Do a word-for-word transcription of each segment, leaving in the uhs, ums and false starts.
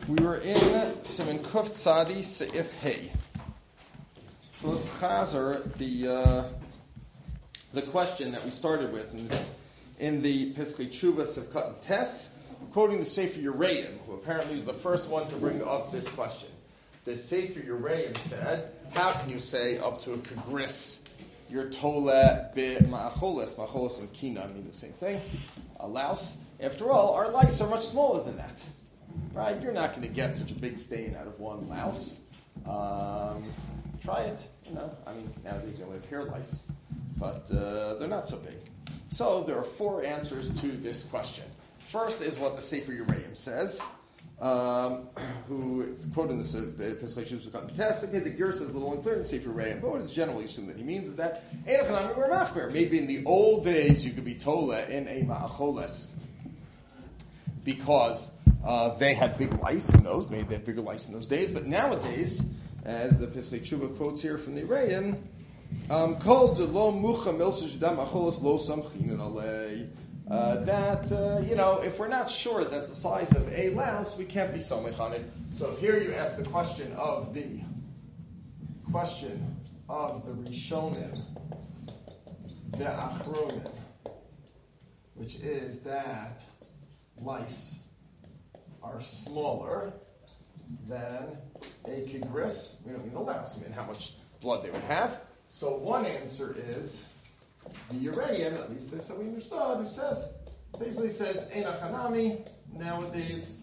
We were in Siman Kuf Tzadi Seif Hey. So let's chazer the uh, the question that we started with in, this, in the Piskei Tshuva Sivkat and Tes, quoting the Sefer Yereim, who apparently was the first one to bring up this question. The Sefer Yereim said, how can you say up to a kagris, your tole be ma'acholes, ma'acholes and kina mean the same thing, a louse. After all, our lice are much smaller than that. Right? You're not going to get such a big stain out of one louse. Um, try it. You know, I mean, nowadays you only have hair lice, but uh, they're not so big. So there are four answers to this question. First is what the Sefer Yereim says, um, who is quoting this Piskei Tshuva test. Okay, the Ger says a little unclear in Sefer Yereim, but what is generally assumed that he means is that maybe in the old days you could be tola in a ma'acholes because Uh, they had big lice, who knows, maybe they had bigger lice in those days, but nowadays, as the Piskei Tshuva quotes here from the Yereim, Kol de lo mucha milsa judam acholos lo samchinun alei, that, uh, you know, if we're not sure that's the size of a louse, we can't be somech on it. So if here you ask the question of the, question of the Rishonim, the Achronim, which is that lice are smaller than a kigris. We don't mean the louse, I mean how much blood they would have. So one answer is the Yereim, at least this that we understood, who says, basically says, Eina Chanami, nowadays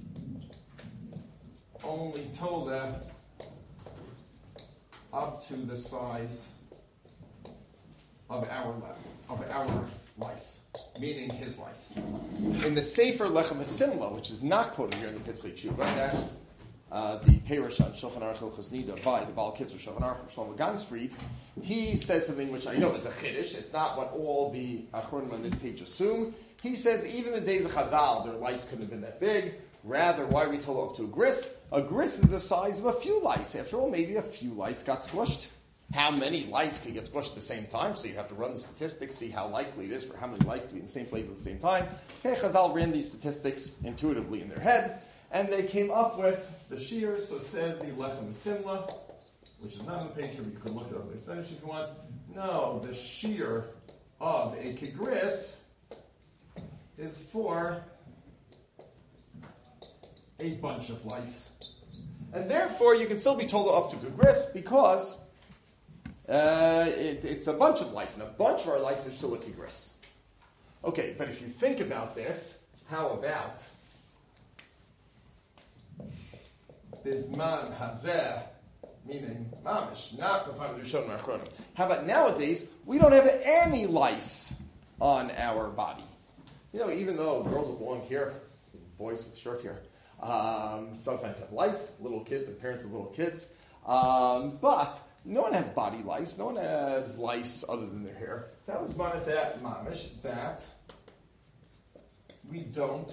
only Tola up to the size of our of our lice, meaning his lice. In the Sefer Lechem HaSimla, which is not quoted here in the Piskei Tshuva, that's uh, the Perush on Shulchan Aruch Hilchos Nida by the Baal Kitzur Shulchan Aruch Shlomo Gansfried, he says something which I know is a chiddush. It's not what all the Achronim on this page assume. He says even the days of Chazal, their lice couldn't have been that big. Rather, why are we told up to a gris? A gris is the size of a few lice. After all, maybe a few lice got squished. How many lice could get squished at the same time? So you have to run the statistics, see how likely it is for how many lice to be in the same place at the same time. Okay, Chazal ran these statistics intuitively in their head, and they came up with the shear. So it says the Lechem Simla, which is not on the page, but you can look it up in the Spanish if you want. No, the shear of a kigris is for a bunch of lice. And therefore, you can still be told up to kigris because Uh, it, it's a bunch of lice, and a bunch of our lice are still a kigris. Okay, but if you think about this, how about Bizman Hazeh, meaning Mamish, not B'fam Rishon Achronim. How about nowadays, we don't have any lice on our body. You know, even though girls with long hair, boys with short hair, um, sometimes have lice, little kids and parents of little kids, um, but no one has body lice. No one has lice other than their hair. So that was minus that mamish, that we don't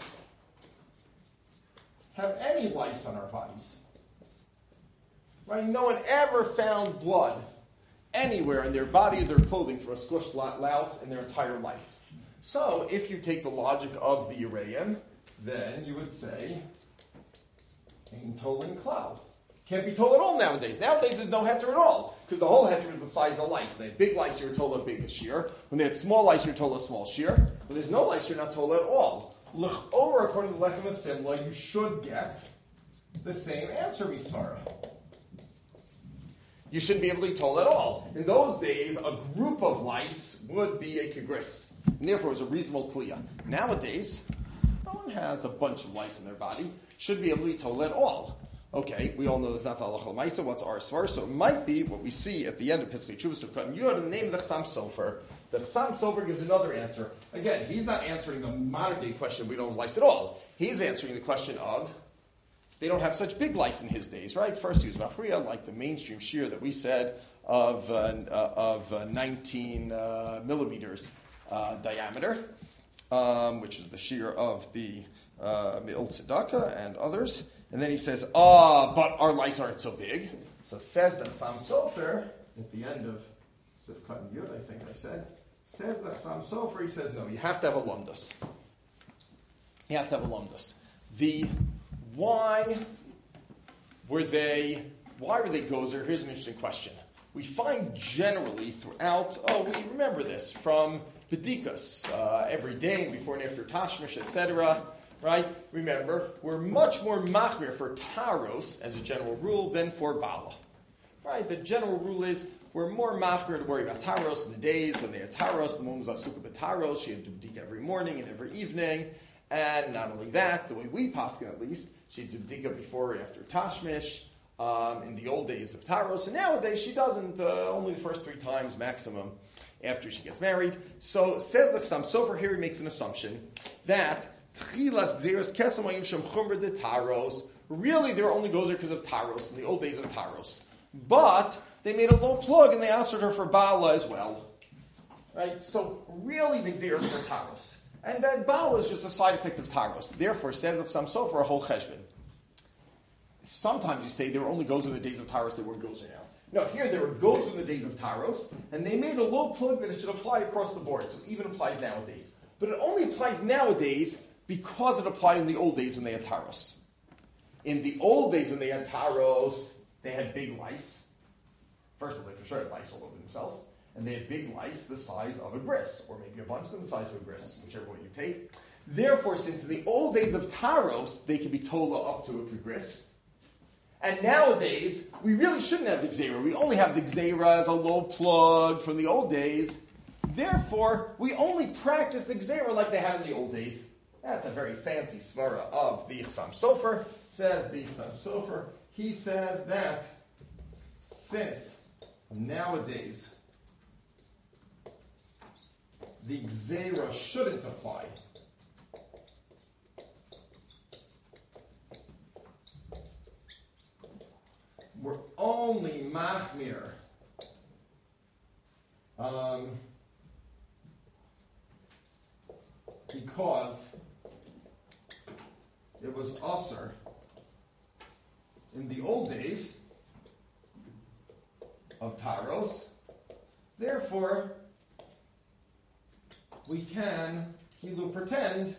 have any lice on our bodies. Right? No one ever found blood anywhere in their body or their clothing for a squished louse in their entire life. So if you take the logic of the Yereim, then you would say, Ein Tolin Cloud. Can't be told at all nowadays. Nowadays there's no heter at all, because the whole heter is the size of the lice. When they had big lice, you were told a big shear. When they had small lice, you were told a small shear. When there's no lice, you're not told at all. L'ch'or, according to Lechem HaSimla, you should get the same answer, Misvara. You shouldn't be able to be told at all. In those days, a group of lice would be a kigris, and therefore it was a reasonable tliyah. Nowadays, no one has a bunch of lice in their body, should be able to be told at all. Okay, we all know that's not the halacha l'maisa. What's our svar? So it might be what we see at the end of Piskei Tshuva Sivkat and Yud in the name of the Chassam Sofer. The Chassam Sofer gives another answer. Again, he's not answering the modern day question, we don't have lice at all. He's answering the question of, they don't have such big lice in his days, right? First he was machriya, like the mainstream shear that we said, of, uh, uh, of uh, nineteen uh, millimeters uh, diameter, um, which is the shear of the uh, Me'il Tzedakah and others. And then he says, ah, oh, but our lice aren't so big. So says the Chassam Sofer, at the end of Sivkat and Yud, I think I said, says the Chassam Sofer, he says, no, you have to have a lumdus. You have to have a lumdus. The why were they, why were they gozer? Here's an interesting question. We find generally throughout, oh, we remember this from Bedikas, uh, every day, before and after Tashmish, et cetera, right? Remember, we're much more machmir for Taros, as a general rule, than for Bala. Right? The general rule is we're more machmir to worry about Taros in the days when they had Taros. The woman was Asuka B'Taros. She had to do Bdika every morning and every evening. And not only that, the way we paskin at least, she had to do Bdika before or after Tashmish. Um, in the old days of Taros, and nowadays she doesn't, uh, only the first three times maximum after she gets married. So, says the Chassam Sofer here, he makes an assumption that Tchilas Gzeros Kesem Hayim Shem Chumra de Taros, really there only goes there because of Taros, in the old days of Taros. But they made a low plug and they answered her for Bala as well. Right? So, really the Gzeros for Taros. And that Bala is just a side effect of Taros. Therefore, says the Chassam Sofer, a whole cheshbon. Sometimes you say there only goes in the days of Taros, they weren't goes now. No, here there were goes in the days of Taros, and they made a low plug that it should apply across the board, so it even applies nowadays. But it only applies nowadays because it applied in the old days when they had Taros. In the old days when they had Taros, they had big lice. First of all, they for sure had lice all over themselves, and they had big lice the size of a gris, or maybe a bunch of them the size of a gris, whichever one you take. Therefore, since in the old days of Taros, they could be tola up to a gris, and nowadays, we really shouldn't have the Gzeira. We only have the Gzeira as a low plug from the old days. Therefore, we only practice the Gzeira like they had in the old days. That's a very fancy svara of the Chassam Sofer. Says the Chassam Sofer, he says that since nowadays the Gzeira shouldn't apply, we're only machmir um, because it was usher in the old days of Taros. Therefore, we can kilu pretend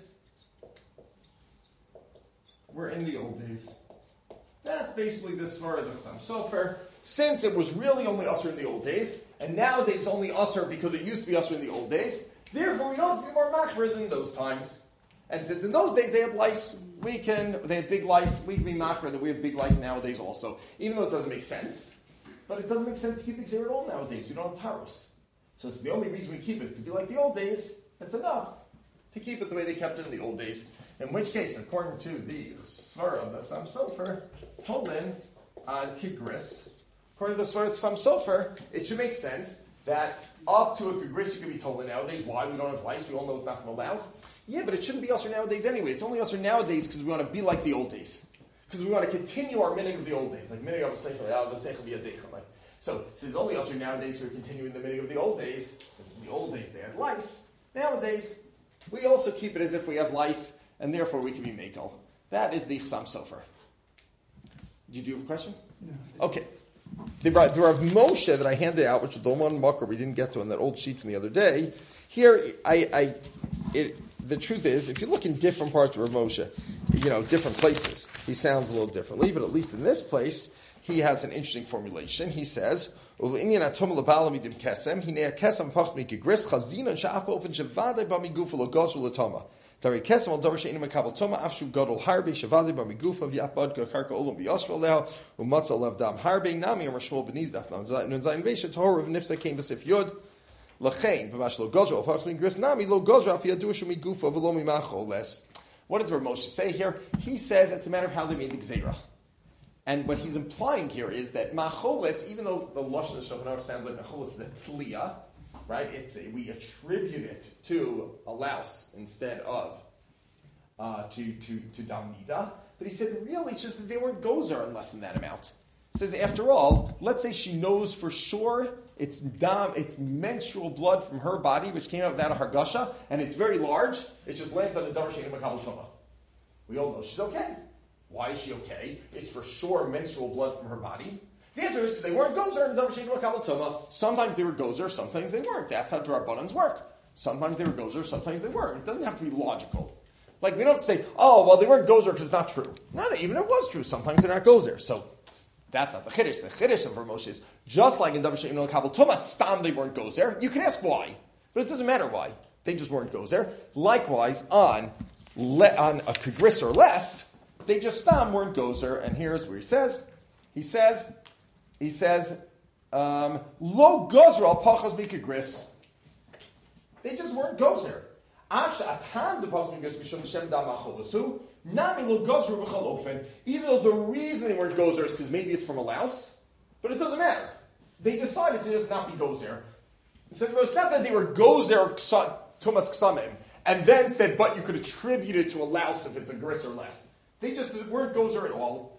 we're in the old days. That's basically the svara of the Chassam Sofer. Since it was really only usher in the old days, and nowadays only usher because it used to be usher in the old days, therefore we don't have to be more machmir than those times. And since in those days they had lice, we can, they had big lice, we can be machmir that we have big lice nowadays also. Even though it doesn't make sense. But it doesn't make sense to keep Gzeira at all nowadays. We don't have Taros. So it's the only reason we keep it is to be like the old days. That's enough to keep it the way they kept it in the old days. In which case, according to the svara of the Chassam Sofer, Holin on Kigris, according to the svara of the Chassam Sofer, it should make sense that up to a Kigris you could be told nowadays. Why? We don't have lice. We all know it's not from a louse. Yeah, but it shouldn't be usher nowadays anyway. It's only usher nowadays because we want to be like the old days. Because we want to continue our minig of the old days. Like minig of a like So, since it's only usher nowadays, we're continuing the minig of the old days. Since in the old days they had lice, nowadays we also keep it as if we have lice, and therefore we can be mekel. That is the Chassam Sofer. Did you have a question? No. Okay. The, the Rav Moshe that I handed out, which was the one Makar we didn't get to on that old sheet from the other day, here, I, I, it, the truth is, if you look in different parts of Rav Moshe, you know, different places, he sounds a little differently, but at least in this place, he has an interesting formulation. He says, "U'inyan atom lebalamidim kesem hinei kesem pach mikigris chazina sha'af open shavadei b'migufa lo gozul latoma." Dari kesem al davar she'inu mekabel toma afshu gadol harbe shavadei b'migufa v'yapbad karka olam b'yosvel leho u'matza lev dam harbe nami or shmol b'nid daf nun zayin vesha tohor v'nifta came b'sif yud lachein v'mash lo gozul pach mikigris nami lo gozul af yadu shemigufa v'lo mimacho les. What does Rav Moshe say here? He says it's a matter of how they made the gzeira. And what he's implying here is that macholes, even though the lashon of Shulchan Aruch sounds like macholes is a tliya, right? It's a, we attribute it to a louse instead of uh, to to to damnida. But he said really it's just that they weren't gozer in less than that amount. He says after all, let's say she knows for sure it's dam, it's menstrual blood from her body which came out without a hargasha, and it's very large. It just lands on the davar she'einu makabel toma. We all know she's okay. Why is she okay? It's for sure menstrual blood from her body. The answer is because they weren't gozer and davar she'einu makabel toma. Sometimes they were gozer, sometimes they weren't. That's how D'Rabbanans work. Sometimes they were gozer, sometimes they weren't. It doesn't have to be logical. Like we don't say, oh, well, they weren't gozer because it's not true. Not even it was true. Sometimes they're not gozer. So That's not the Chiddush. The Chiddush of Moshe is just like in Davar She'im Kabel Tuma, Stam they weren't gozer. You can ask why, but it doesn't matter why. They just weren't gozer. Likewise, on, le, on a Kegris or less, they just Stam weren't gozer. And here's where he says, he says, he says, um, Lo gozer al pachos mikegris. They just weren't gozer. Even though the reason they weren't gozer is because maybe it's from a louse, but it doesn't matter. They decided to just not be gozer. It it's not that they were gozer tumas ksamim, and then said, but you could attribute it to a louse if it's a gris or less. They just weren't gozer at all.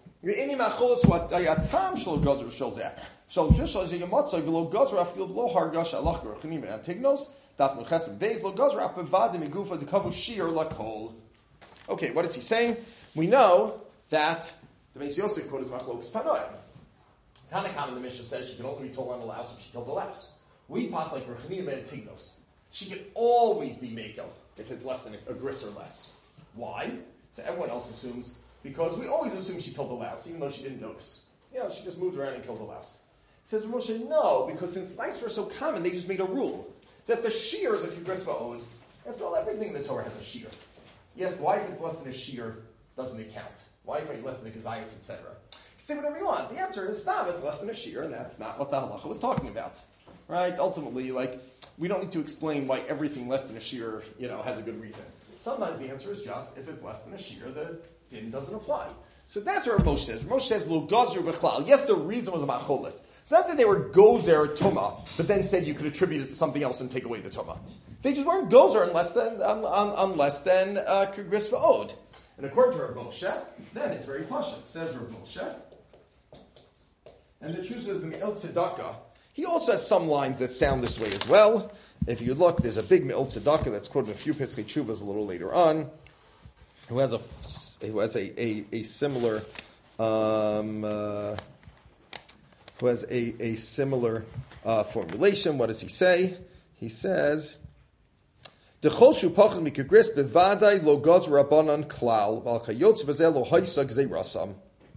Okay, what is he saying? We know that the Beis Yosef quote is Machlokas Tanoim. Tanakam in the Mishnah says she can only be told on a louse if she killed a louse. We pass like Rechanim and Tignos. She can always be Mekel if it's less than a, a gris or less. Why? So everyone else assumes, because we always assume she killed a louse, even though she didn't notice. You know, she just moved around and killed a louse. Says Moshe, no, because since lice were so common, they just made a rule that the shear is a kigris va'od. After all, everything in the Torah has a shear. Yes, why if it's less than a shear doesn't it count? Why if it's less than a gazayas, et cetera? Say whatever you want. The answer is stop. It's less than a shear, and that's not what the halacha was talking about, right? Ultimately, like we don't need to explain why everything less than a shear, you know, has a good reason. Sometimes the answer is just if it's less than a shear, the din doesn't apply. So that's what Moshe says. Moshe says lo gazru b'chlal. Yes, the reason was about cholas. It's not that they were gozer tuma, but then said you could attribute it to something else and take away the tuma. They just weren't gozer unless than um, um, unless than kegris uh, va'od. And according to Rav Moshe, then it's very pashut. It says Rav Moshe, and the truth of the Me'il Tzedakah. He also has some lines that sound this way as well. If you look, there's a big Me'il Tzedakah that's quoted in a few Pesachei Tshuvas a little later on, who has a who has a a, a similar. Um, uh, who has a, a similar uh, formulation. What does he say? He says, "Dechol shu pachas mikegris bevadai lo gaz rabbanan klal val kayotz v'zeh lo haisa gzei rasam."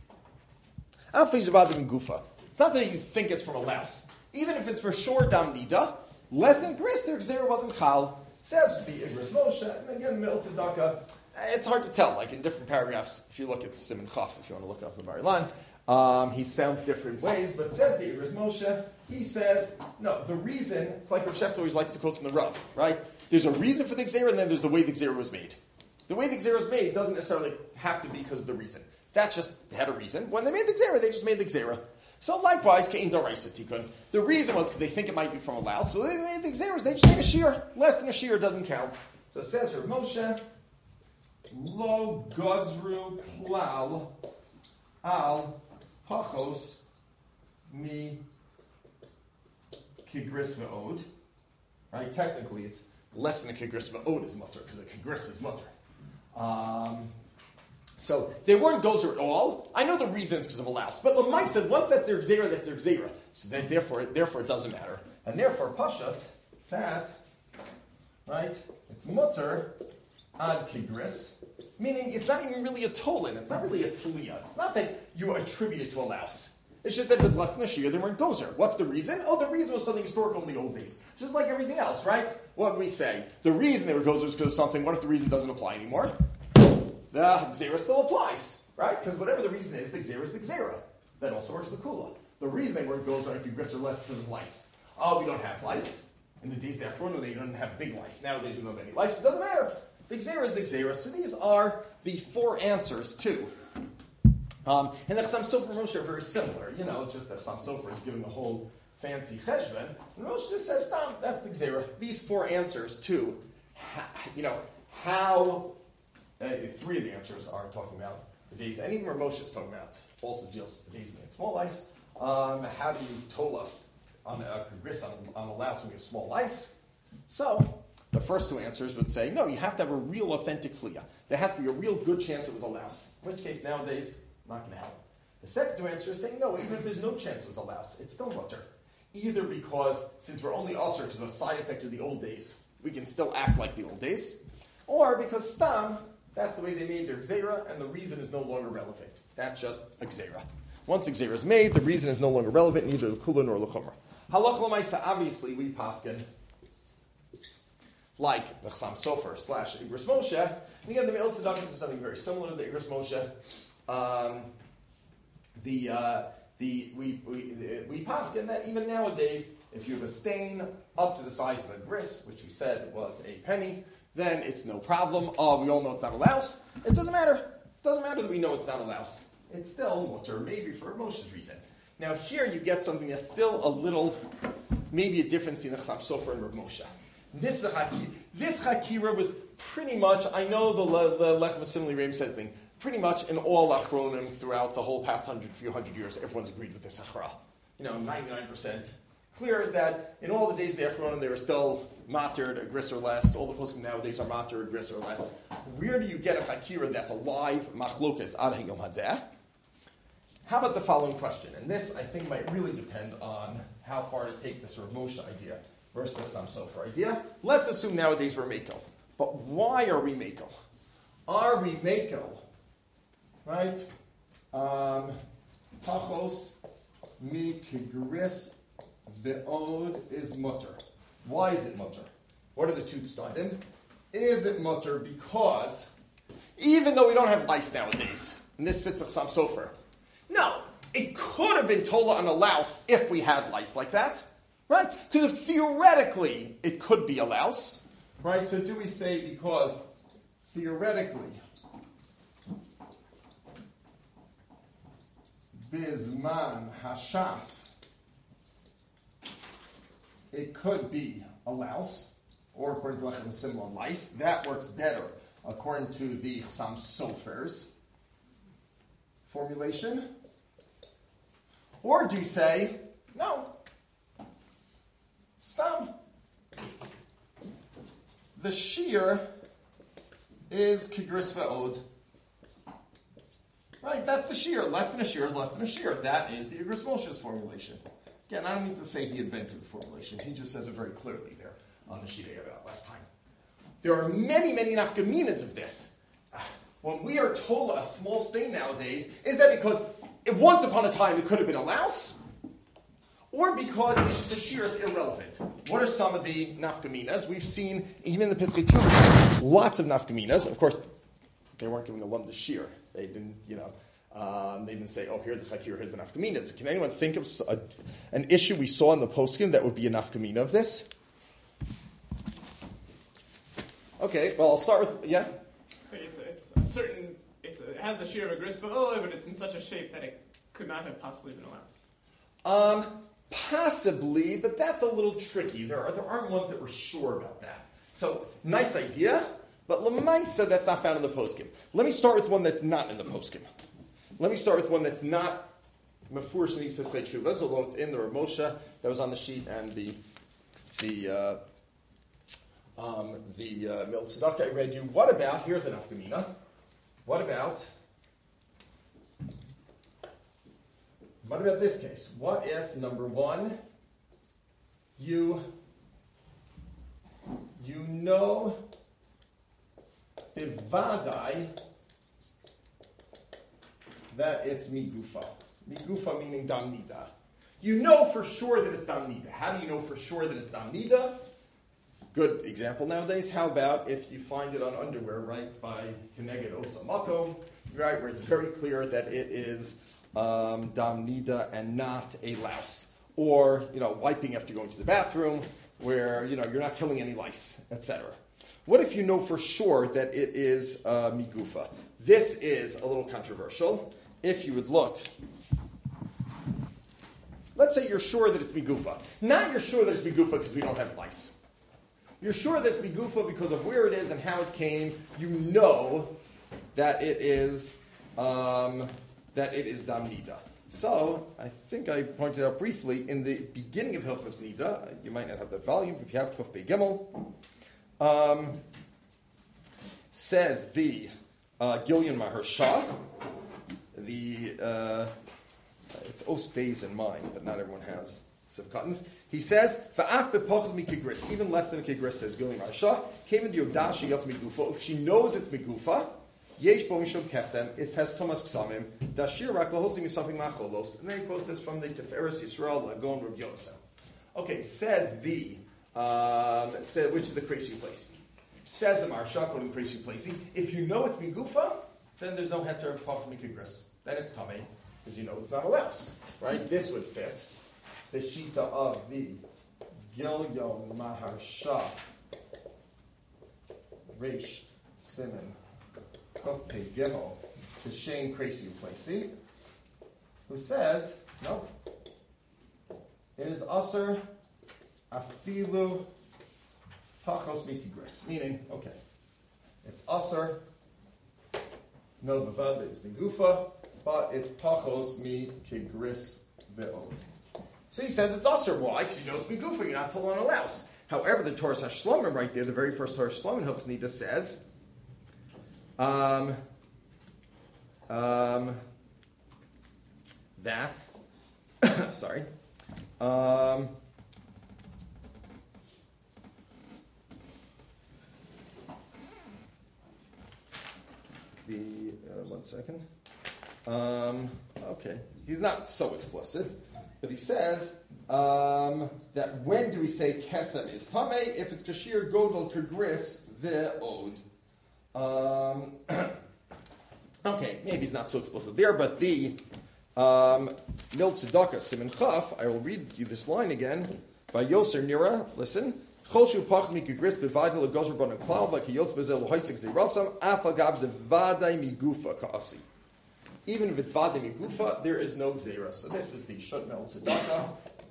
It's not that you think it's from a louse. Even if it's for sure dam nida, less than gris, their gzera wasn't chal. Says to be igris Moshe, and again Me'il Tzedakah. It's hard to tell. Like in different paragraphs, if you look at Siman Chaf, if you want to look it up in the Bar-Ilan, Um, he sounds different ways, but says the Igros Moshe, he says, no, the reason, it's like Rav Shefter always likes to quote from the Rav, right? There's a reason for the Gzera, and then there's the way the Gzera was made. The way the Gzera was made doesn't necessarily have to be because of the reason. That just had a reason. When they made the Gzera, they just made the Gzera. So likewise, Ke'in D'Oraisa Tikkun. The reason was because they think it might be from a louse, so they made the Gzeras, they just made a shear. Less than a shear doesn't count. So it says Rav Moshe, Lo Gazru Klal Al Pachos mi kigris va'od. Right? Technically, it's less than a kigris va'od is mutter, because a kigris is mutter. Um, so they weren't gozer at all. I know the reasons because of a louse. But Lamai said once that's their gzera, that's their gzera. So they, therefore, therefore it doesn't matter. And therefore, pashat, that, right, it's mutter ad kigris. Meaning, it's not even really a tolin. It's not really a tzliya. It's not that you attribute it to a louse. It's just that if it's less than a shear, they weren't gozer. What's the reason? Oh, the reason was something historical in the old days. Just like everything else, right? What do we say? The reason they were gozer is because of something. What if the reason doesn't apply anymore? The gzera still applies, right? Because whatever the reason is, the gzera is the gzera. That also works the kula. The reason they weren't gozer and kigris or less because of lice. Oh, we don't have lice. In the days after, no, they don't have big lice. Nowadays we don't have any lice. It doesn't matter. The Gzera is the Gzera. So these are the four answers, too. Um, and the Chassam Sofer and Moshe are very similar. You know, just that Chassam Sofer is giving a whole fancy cheshbon. And Moshe just says, stop, that's the Gzera. These four answers, too. Ha, you know, how, uh, three of the answers are talking about the days, and even where Moshe is talking about, also deals with the days when we have small ice. Um, how do you toll us on a kagris, on, on a louse when we have small ice? So, the first two answers would say, no, you have to have a real authentic fliya. There has to be a real good chance it was a louse. In which case, nowadays, not going to help. The second two answers are saying, no, even if there's no chance it was a louse, it's still mutter. Either because, since we're only usher because of a side effect of the old days, we can still act like the old days, or because stam, that's the way they made their gzera, and the reason is no longer relevant. That's just a gzera. Once a gzeira is made, the reason is no longer relevant, neither the kula nor the chumrah. Halach l'maisa, obviously, we paskin like the Chassam Sofer slash Igros Moshe. And again, the Me'il Tzedakah is something very similar to the Igros Moshe. Um, the uh, the we we we paskin that even nowadays, if you have a stain up to the size of a gris, which we said was a penny, then it's no problem. Oh, we all know it's not a louse. It doesn't matter. It doesn't matter that we know it's not a louse. It's still mutter, maybe for Moshe's reason. Now here you get something that's still a little, maybe a difference in the Chassam Sofer and Rav Moshe. This hakira, this hakira was pretty much, I know the, the Lechem Simile Reim says thing, pretty much in all Achronim throughout the whole past hundred, few hundred years, everyone's agreed with this Achra. You know, ninety-nine percent. Clear that in all the days of the Achronim, they were still matered, a gris or less. All the poskim nowadays are matered, a gris or less. Where do you get a hakira that's alive, machlokas, ad hayom hazeh? How about the following question? And this, I think, might really depend on how far to take this Rav Moshe idea versus the Chassam Sofer idea. Let's assume nowadays we're Mekel. But why are we Mekel? Are we Mekel? Right? Um, Pachos mi kigris be'od is mutter. Why is it mutter? What are the two tzadim? Is it mutter because, even though we don't have lice nowadays, and this fits the Chassam Sofer, no, it could have been tola on a louse if we had lice like that, right? Because theoretically it could be a louse, right? So do we say because theoretically bizman hashas it could be a louse, or according to Lechem Simla lice, that works better according to the Chassam Sofer's formulation? Or do you say, no, stam. The shear is kigris ve'od. Right, that's the shear. Less than a shear is less than a shear. That is the Igros Moshe's formulation. Again, I don't mean to say he invented the formulation. He just says it very clearly there on the sheet I gave out last time. There are many, many nafkaminas of this. When we are told a small stain nowadays, is that because it, once upon a time it could have been a louse? Or because it's just a shear, it's irrelevant? What are some of the nafkaminas? We've seen, even in the Pesach Chuvah, lots of nafkaminas. Of course, they weren't giving a lump to shear. They didn't, you know, um, they didn't say, oh, here's the chakir, here's the nafkaminas. Can anyone think of a, an issue we saw in the poskim that would be a nafkamina of this? Okay, well, I'll start with, yeah? So it's, it's a certain, it's a, it has the shear of a gris, but, oh, but it's in such a shape that it could not have possibly been a louse. Um, possibly, but that's a little tricky. There, are, there aren't ones that were sure about that. So, nice idea, but Lamaisa, that's not found in the poskim. Let me start with one that's not in the poskim. Let me start with one that's not mafurish in these Pesach Chuvas, although it's in the Rav Moshe that was on the sheet and the the uh, um, the uh, Me'il Tzedakah I read you. What about, here's an afkamina, what about, what about this case? What if, number one, you, you know bivadai that it's migufa. Migufa meaning dam nida. You know for sure that it's dam nida. How do you know for sure that it's dam nida? Good example nowadays. How about if you find it on underwear, right, by Keneged Osa Makom, right, where it's very clear that it is um, dam nida and not a louse. Or, you know, wiping after going to the bathroom, where, you know, you're not killing any lice, et cetera. What if you know for sure that it is uh, migufa? This is a little controversial. If you would look, let's say you're sure that it's migufa. Not you're sure that it's migufa because we don't have lice. You're sure that it's migufa because of where it is and how it came. You know that it is um, that it is dam nida. So I think I pointed out briefly in the beginning of Hilchos Nida. You might not have that volume if you have Kuf Bei Gimel. Um, says the uh, Gilyon Maharsha, the uh, it's Os Beis in mind, but not everyone has Sivkatans. He says, "Va'af bepochos mi kigris," even less than a kigris, says Gilyon Maharsha. Came into Yodashi Yatz Migufa. If she knows it's Migufa, Yesh bo mishum kesem, it has Thomas Ksamim, Dashir rak lahotzim misafing macholos, and then he quotes this from the Tiferes Yisrael, Lagon Rav Yosef. Okay, says the, um, says, which is the crazy place. Says the Marsha, quoting crazy place. If you know it's Migufa, then there's no heter of Pach Mikigris. Then it's Tamei, because you know it's not a louse. Right? This would fit the Shita of the Gilyon Maharsha Reish Simon Kope Gimel to Shane Crazy Placey, who says, no, it is Aser Afilu Pachos Mikigris. Meaning, okay, it's Aser, no Bavad, it's Migufa, but it's Pachos Mikigris Ve'od. So he says it's Aser. Why? Because you know it's Migufa, you're not told on a louse. However, the Torah HaShlomim right there, the very first Torah HaShlomim Hilchnida says, um, um, that, sorry, um, the, uh, one second, um, okay, he's not so explicit, but he says, Um, that when do we say kesem is tamei? If it's kashir godel kagris ve'od. Um, okay, maybe he's not so explicit there, but the um, Mil Tzedakah Siman Chaf, I will read you this line again. By Yoser Nira, listen. Choshu pach mi kagris bevadil agozer bon klal v'kiyotz bezel lohaisik zeirasam afagab de vaday migufa kaasi. Even if it's vaday migufa, there is no zera. So this is the Shut Mil Tzedakah.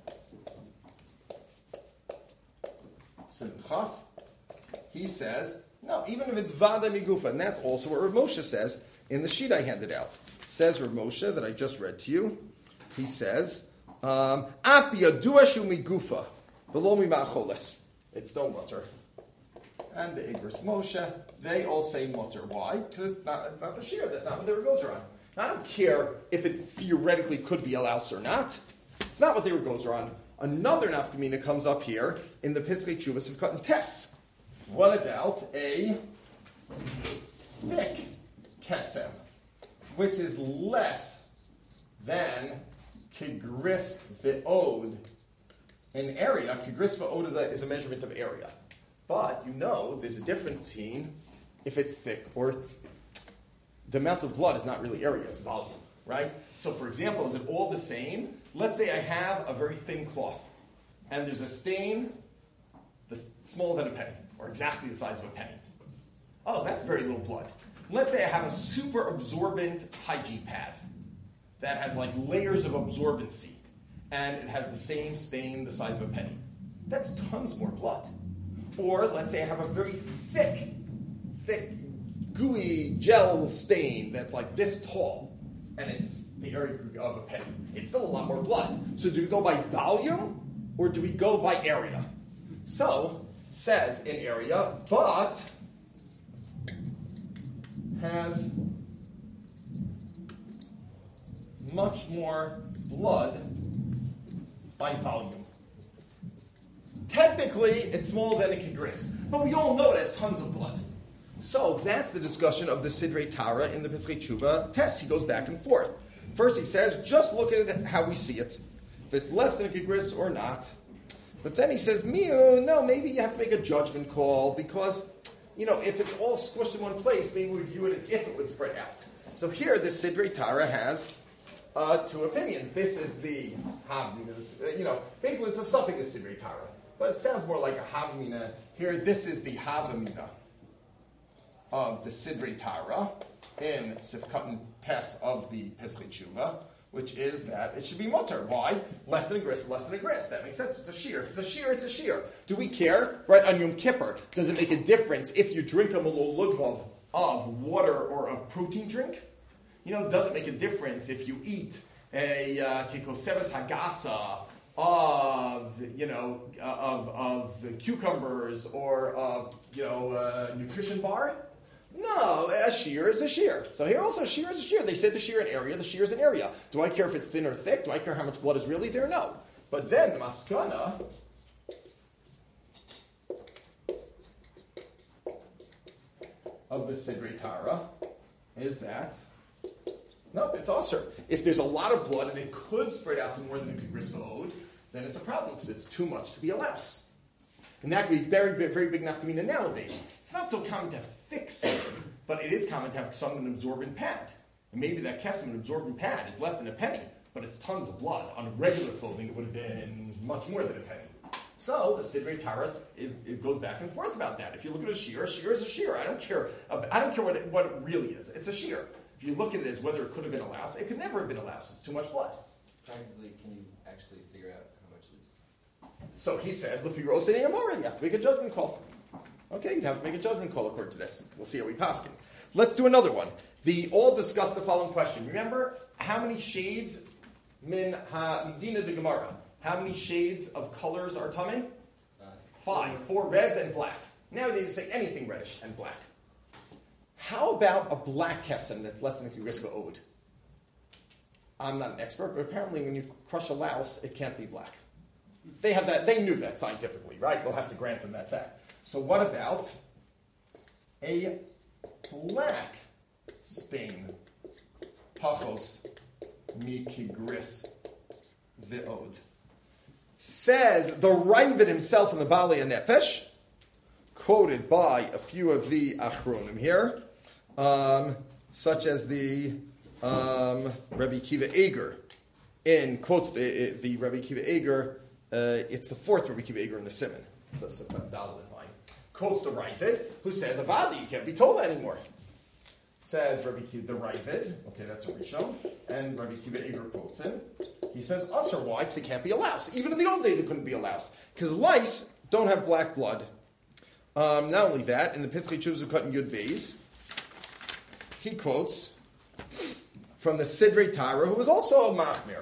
Simchaf, he says, no, even if it's Vada Migufa, and that's also what Rav Moshe says in the sheet I handed out. Says Rav Moshe that I just read to you. He says, Af biyaduashu migufa, below mi ma'acholes. It's no mutter. And the Igros Moshe, they all say mutter. Why? Because it's not, it's not the shear. That's not what the Rav goes around. I don't care if it theoretically could be a louse or not. It's not what the Rav goes around. Another nafkamina comes up here in the Piskei Chuvas of Cotton Tess. What about a thick kesem, which is less than kigris ve'od in area? Kigris ve'od is a, is a measurement of area. But you know there's a difference between if it's thick or it's, the amount of blood is not really area, it's volume, right? So for example, is it all the same? Let's say I have a very thin cloth, and there's a stain that's smaller than a penny, or exactly the size of a penny. Oh, that's very little blood. Let's say I have a super absorbent hygiene pad that has like layers of absorbency, and it has the same stain the size of a penny. That's tons more blood. Or let's say I have a very thick, thick, gooey gel stain that's like this tall, and it's the area of a penny. It's still a lot more blood. So do we go by volume or do we go by area? So, says in area, but has much more blood by volume. Technically, it's smaller than a kigris, but we all know it has tons of blood. So that's the discussion of the Sidrei Tara in the Piskei Tshuva test. He goes back and forth. First he says, just look at it how we see it. If it's less than a kigris or not. But then he says, Miu, no, maybe you have to make a judgment call because, you know, if it's all squished in one place, maybe we view it as if it would spread out. So here the Sidrei Tara has uh, two opinions. This is the Havmina, you know, basically it's a suffix of Sidrei Tara. But it sounds more like a Havmina. Here, this is the Havmina of the Sidrei Tara in Sifkatan Tess of the Piskei Tshuva, which is that it should be mutter. Why? Less than a gris, less than a gris. That makes sense. It's a shear. If it's a shear, it's a shear. Do we care? Right, on Yom Kippur, does it make a difference if you drink a malol lugmov of water or of protein drink? You know, does it make a difference if you eat a kikoseves uh, hagasa of, you know, uh, of, of cucumbers or of, you know, uh, nutrition bar? No, a shear is a shear. So here also, a shear is a shear. They said the shear in area, the shear is an area. Do I care if it's thin or thick? Do I care how much blood is really there? No. But then the maskana of the Sidrei Tara is that, no, it's usher. If there's a lot of blood and it could spread out to more than it could grisva ode, then it's a problem because it's too much to be a louse. And that could be very, very big nafkamina nowadays. It's not so common to fix it, but it is common to have some an absorbent pad. And maybe that kesem, an absorbent pad, is less than a penny, but it's tons of blood. On regular clothing, it would have been much more than a penny. So the Sidrei Taras is it goes back and forth about that. If you look at a shear, a shear is a shear. I don't care. I don't care what it, what it really is. It's a shear. If you look at it as whether it could have been a louse, it could never have been a louse. It's too much blood. Practically, can you actually figure out how much is? So he says, "Lefigros in Amora." You have to make a judgment call. Okay, you'd have to make a judgment call according to this. We'll see how we paskin. Let's do another one. The all discuss the following question. Remember how many shades min ha medina de Gemara? How many shades of colors are tamei? Five. Four reds and black. Now they say anything reddish and black. How about a black kesem that's less than a kigrisva ode? I'm not an expert, but apparently when you crush a louse, it can't be black. They have that. They knew that scientifically, right? We'll have to grant them that fact. So what about a black stain? Pachos mikigris ve'od. Says the Ravid himself in the Bali Nefesh, quoted by a few of the Achronim here, um, such as the um, Rabbi Kiva Eger, in quotes the, the Rabbi Kiva Eger, uh, it's the fourth Rabbi Kiva Eger in the Simon, it's a Dalit line, quotes the Ravid, who says, Avadi, you can't be told anymore. Says Rabbi Kiva, the Ravid, okay, that's a Rishon, and Rabbi Kiva Eger quotes him. He says, Usser, why? Because it can't be a louse. Even in the old days, it couldn't be a louse. Because lice don't have black blood. Um, not only that, in the Pischei Tshuva cut in Yud Beis, he quotes from the Sidrei Tara, who was also a Machmir.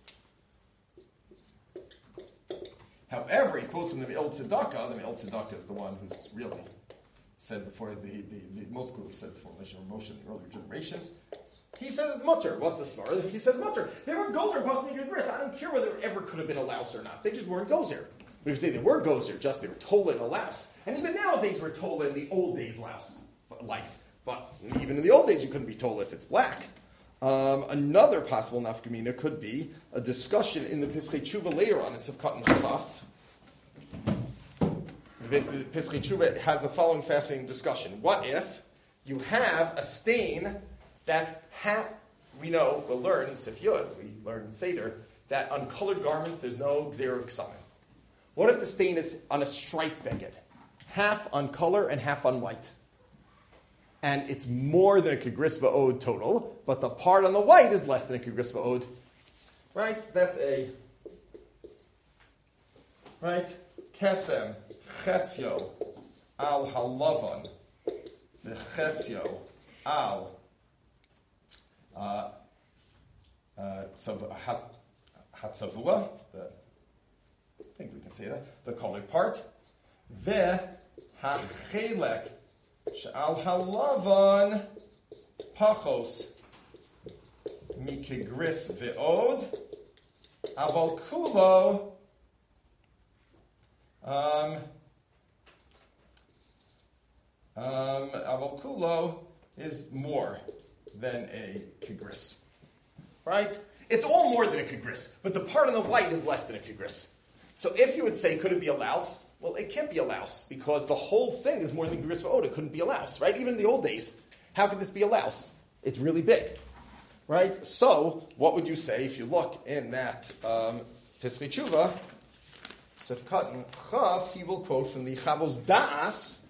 However, he quotes from the Me'il Tzedakah. The Me'il Tzedakah is the one who's really says the, for the, the, the most clearly says the formulation of Moshe in the earlier generations. He says mutter. What's the story? He says mutter. They were gozer supposed to be good bris. I don't care whether it ever could have been a louse or not. They just weren't gozer. But if you say they were gozer, just they were tola in a louse. And even nowadays we're tola in the old days louse, lice. But even in the old days you couldn't be tola if it's black. Um, another possible nafkamina could be a discussion in the Pischei Tshuva later on in Sivkat and Chaf. The Pischei Tshuva has the following fascinating discussion. What if you have a stain that's half, we know, we'll learn in Sif Yud, we learn in Seder, that on colored garments there's no Gzeir of Ksamen. What if the stain is on a striped beged? Half on color and half on white. And it's more than a Kigrisva ode total, but the part on the white is less than a Kigrisva ode. Right? That's a, right? Kesem, Chetzio, al halavan, the Chetzio, al Uh, uh, Hatzavua, the, I think we can say that, the colored part. Ve hachelek she'al halavan pachos mikigris ve'od aval kulo um, um, aval kulo is more than a kigris. Right? It's all more than a kigris, but the part on the white is less than a kigris. So if you would say, could it be a louse? Well, it can't be a louse, because the whole thing is more than a kigris v'od. It couldn't be a louse, right? Even in the old days, how could this be a louse? It's really big. Right? So, what would you say if you look in that um, Pischei Tshuva, Sifkat and Chav, he will quote from the Chavos Da'as,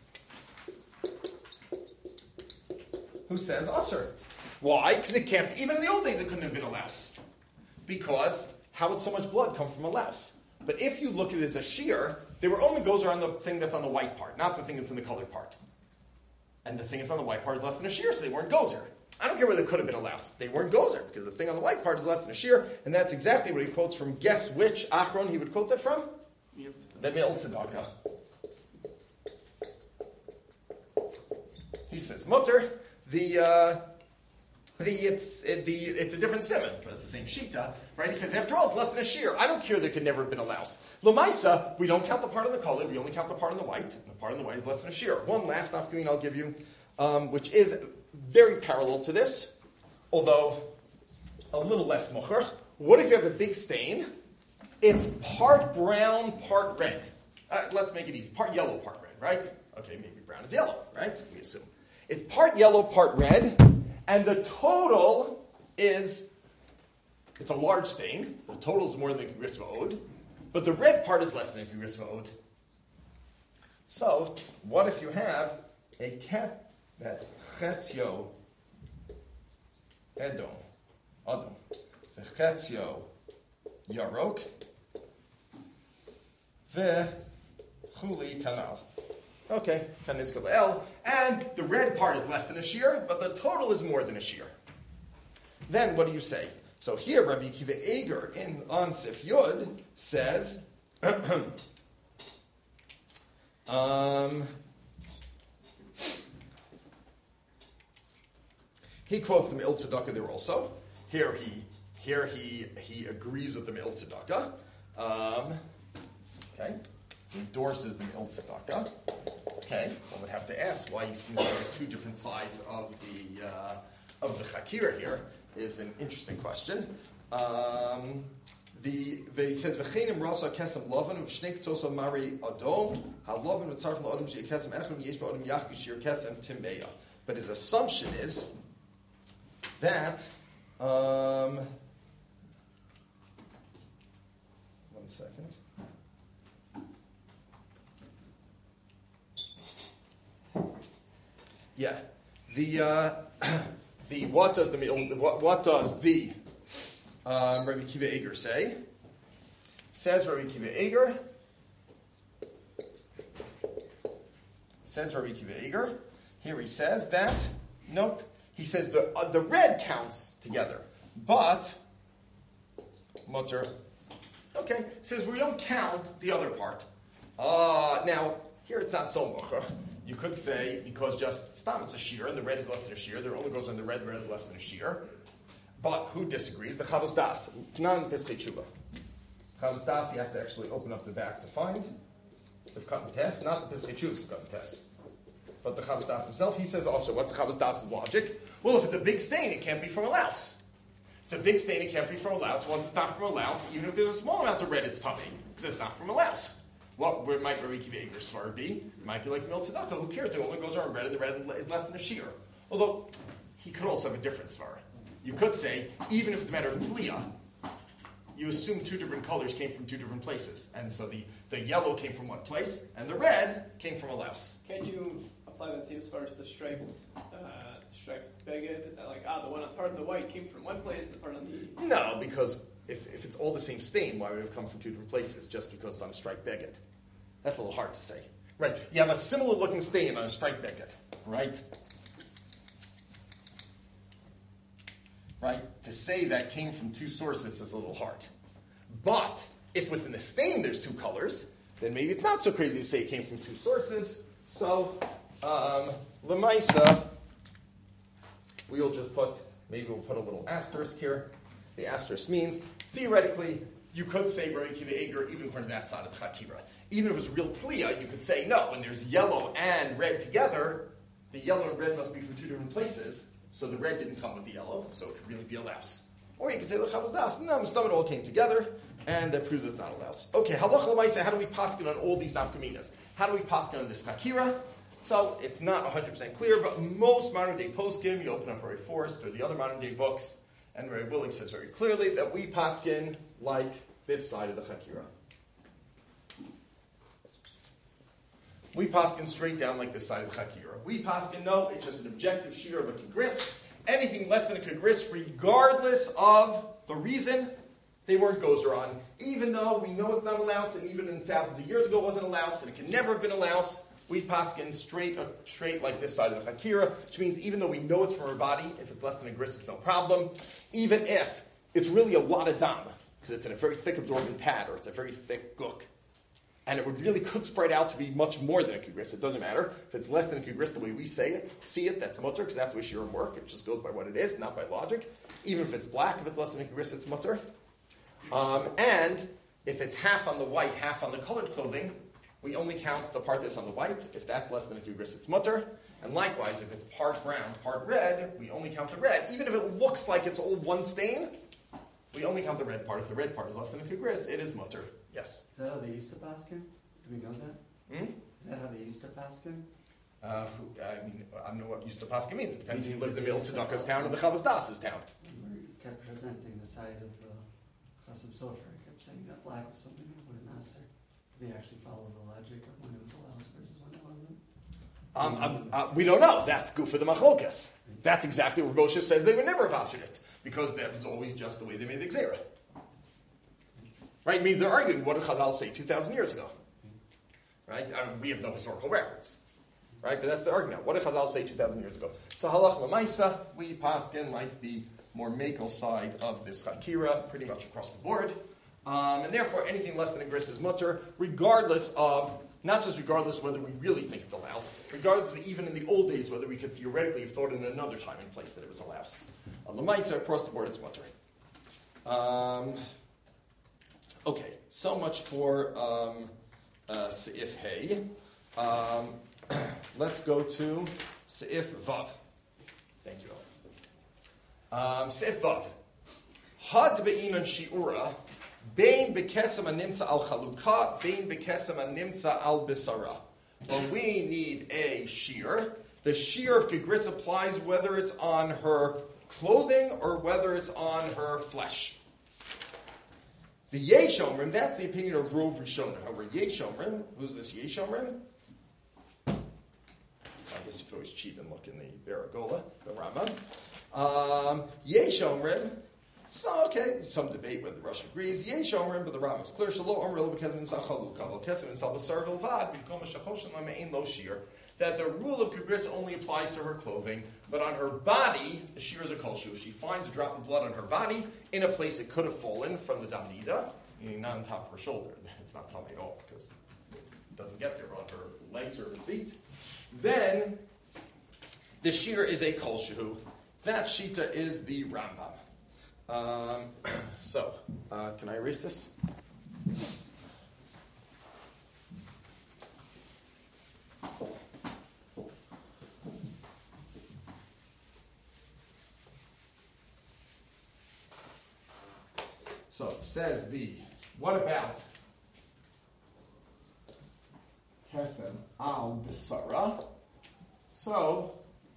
who says, Asr. Why? Because it can't, even in the old days it couldn't have been a louse. Because how would so much blood come from a louse? But if you look at it as a shear, they were only goes around the thing that's on the white part, not the thing that's in the colored part. And the thing that's on the white part is less than a shear, so they weren't gozer. I don't care whether it could have been a louse. They weren't gozer, because the thing on the white part is less than a shear, and that's exactly what he quotes from. Guess which Achron he would quote that from? The Me'il Tzedakah. He says, Mutter, the... Uh, The, it's, it, the, it's a different simon, but it's the same shita, right? He says, after all, it's less than a shear. I don't care there could never have been a louse. Lamaisa, we don't count the part on the color, we only count the part on the white, and the part on the white is less than a shear. One last nafkamin I'll give you, um, which is very parallel to this, although a little less mucher. What if you have a big stain? It's part brown, part red. Uh, let's make it easy. Part yellow, part red, right? Okay, maybe brown is yellow, right? We assume. It's part yellow, part red, and the total is, it's a large stain. The total is more than kugris v'od, but the red part is less than kugris v'od. So, what if you have a cat that's chetzio edom, adom, v'chetzio yarok, v'chuli kanal. Okay, kanizkel el, and the red part is less than a shear, but the total is more than a shear. Then what do you say? So here, Rabbi Akiva Eger in on Sif Yud says, um, he quotes the Me'il Tzedakah there also. Here he here he he agrees with the Me'il Tzedakah. Um, okay, he endorses the Me'il Tzedakah. Okay, one would have to ask why he seems to have two different sides of the uh, of the Chakira here. Is an interesting question. Um, the, the it says v'chenim rasa kesem lovan v'shnei ktsoso mari adom halovan v'tzarfim la'adam sheyeh kesem echad v'yesh ba'adam yachku shir kesem timbeya. But his assumption is that um, one second. Yeah, the. Uh, The, what does the what, what does the um, Rabbi Akiva Eger say? Says Rabbi Akiva Eger. Says Rabbi Akiva Eger. Here he says that nope. He says the uh, the red counts together, but mutter. Okay, says we don't count the other part. Uh now here it's not so much. You could say, because just stam, it's a shear, and the red is less than a shear. There only goes on the red, the red is less than a shear. But who disagrees? The Chavos Das. Not Piskei Tshuva. Chavos Das, you have to actually open up the back to find. Sivkat and Test, not the Piskei Tshuva, Sivkat and Test. But the Chavos Das himself, he says also, what's Chavos Das' logic? Well, if it's a big stain, it can't be from a louse. It's a big stain, it can't be from a louse. Once it's not from a louse, even if there's a small amount of red, it's tummy, because it's not from a louse. What might Rabbi Akiva Eger's svara be? It might be like Me'il Tzedakah. Who cares? The only goes around red, and the red is less than a shear. Although, he could also have a different svara. You could say, even if it's a matter of tliya, you assume two different colors came from two different places. And so the, the yellow came from one place, and the red came from a louse. Can't you apply that same svara to the striped, uh, striped beged? That like, ah, the one part of the white came from one place, the part on the... No, because... If, if it's all the same stain, why would it have come from two different places just because it's on a striped beged? That's a little hard to say. Right, you have a similar looking stain on a striped beged, right? Right? To say that came from two sources is a little hard. But if within the stain there's two colors, then maybe it's not so crazy to say it came from two sources. So, um, Lemaisa, we will just put, maybe we'll put a little asterisk here. The asterisk means, theoretically, you could say Rabbi Akiva Eger even from that side of the Chakira. Even if it was real tliya, you could say, no, when there's yellow and red together, the yellow and red must be from two different places, so the red didn't come with the yellow, so it could really be a louse. Or you could say, look, how was das? No, Mustam, it all came together, and that proves it's not a louse. Okay, halacha l'maisa, how do we paskin on all these nafkaminas? How do we paskin on this Chakira? So, it's not one hundred percent clear, but most modern-day poskim, you open up Roy Forrest or the other modern-day books, and Ray Willing says very clearly that we paskin like this side of the Chakira. We paskin straight down like this side of the Chakira. We paskin, no, it's just an objective shear of a kegris. Anything less than a kegris, regardless of the reason, they weren't gozer on. Even though we know it's not a louse, and even in thousands of years ago it wasn't a louse, and it can never have been a louse, we paskin straight, uh, straight like this side of the Chakira, which means even though we know it's from our body, if it's less than a gris, it's no problem. Even if it's really a lot of dam, because it's in a very thick absorbent pad, or it's a very thick guk, and it would really could spread out to be much more than a kegris. It doesn't matter. If it's less than a kegris, the way we say it, see it, that's mutter, because that's the way shiurim work. It just goes by what it is, not by logic. Even if it's black, if it's less than a kegris, it's mutter. Um, and if it's half on the white, half on the colored clothing, we only count the part that's on the white. If that's less than a kegris, it's mutter. And likewise, if it's part brown, part red, we only count the red. Even if it looks like it's all one stain, we only count the red part. If the red part is less than a kugris, it is mutter. Yes? Is that how they used to paskin? Do we know that? Hmm? Is that how they used to paskin? Uh, who, I mean, I don't know what used to paskin means. It depends if you live in the Mil Tzedakah's town or the Chavas Das's town. Where you kept presenting the side of the Chasam Sofer. I kept saying that black was something that would have master. They actually follow the logic of when it was allowed versus when it wasn't. Um, um, uh, we don't know. That's good for the machlokas. That's exactly what Moshe says they would never have answered it, because that was always just the way they made the Xera. Right? I mean, they're arguing, what did Chazal say two thousand years ago? Right? I mean, we have no historical records. Right? But that's the argument. What did Chazal say two thousand years ago? So halach l'maisa, we paskin like the more makel side of this chakira, pretty much across the board. Um, and therefore, anything less than a gris is mutter, regardless of, not just regardless of whether we really think it's a louse, regardless of even in the old days whether we could theoretically have thought in another time and place that it was a louse. A l'maisa, across the board, it's mutter. Um, okay, so much for um, uh, Seif Hey. Um, let's go to Seif Vav. Thank you. Um, Seif Vav. Had be'inan shi'ura, bein bekesem animtza al chaluka, bein bekesem animtza al bisara. When we need a shear, the shear of kegris applies whether it's on her clothing or whether it's on her flesh. The Yeshomrim, that's the opinion of Rov Rishona. However, Yeshomrim, who's this Yeshomrim? I guess you could always cheat and look in the Baragola, the Rama. Um, Yeshomrim, so okay, some debate whether the Rosh agrees. Yeshomrim, but the Rama is clear. Shalo Omrila because in Sachaluka, Valkesim in Salvasar Vilvad, Bikom Shachoshin Lamein Lo Shir. That the rule of Kegris only applies to her clothing, but on her body, the shear is a kolshu. If she finds a drop of blood on her body in a place it could have fallen from the damnida, meaning not on top of her shoulder, it's not tummy at all because it doesn't get there on her legs or her feet, then the shear is a kolshu. That shita is the Rambam. Um, so, uh, can I erase this? So, says the, what about Kesem al Bisara? So,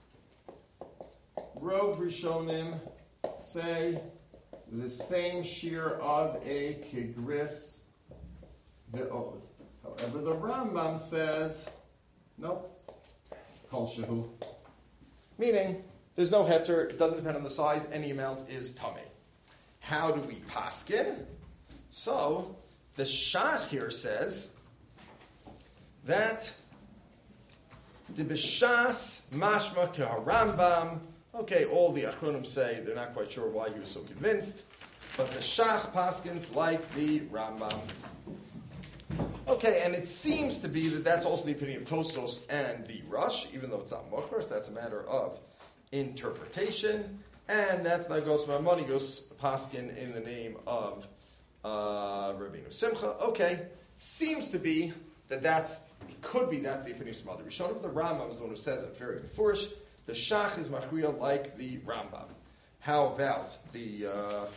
Rov Rishonim say the same shear of a Kigris Ve'od. However, the Rambam says, nope, Kol Shehu. Meaning, there's no heter, it doesn't depend on the size, any amount is tummy. How do we paskin? So, the Shach here says that the B'shas mashma keharambam. Okay, all the Achronim say they're not quite sure why he was so convinced, but the Shach paskins like the Rambam. Okay, and it seems to be that that's also the opinion of Tosfos and the Rush, even though it's not Mocher, that's a matter of interpretation. And that's Lagos Mamonigos Paskin in the name of uh, Rabbeinu Simcha. Okay, seems to be that that's, it could be that's the opinion of some other Rishonim. The Rambam is the one who says it very beforish. The Shach is Machriya like the Rambam. How about the uh,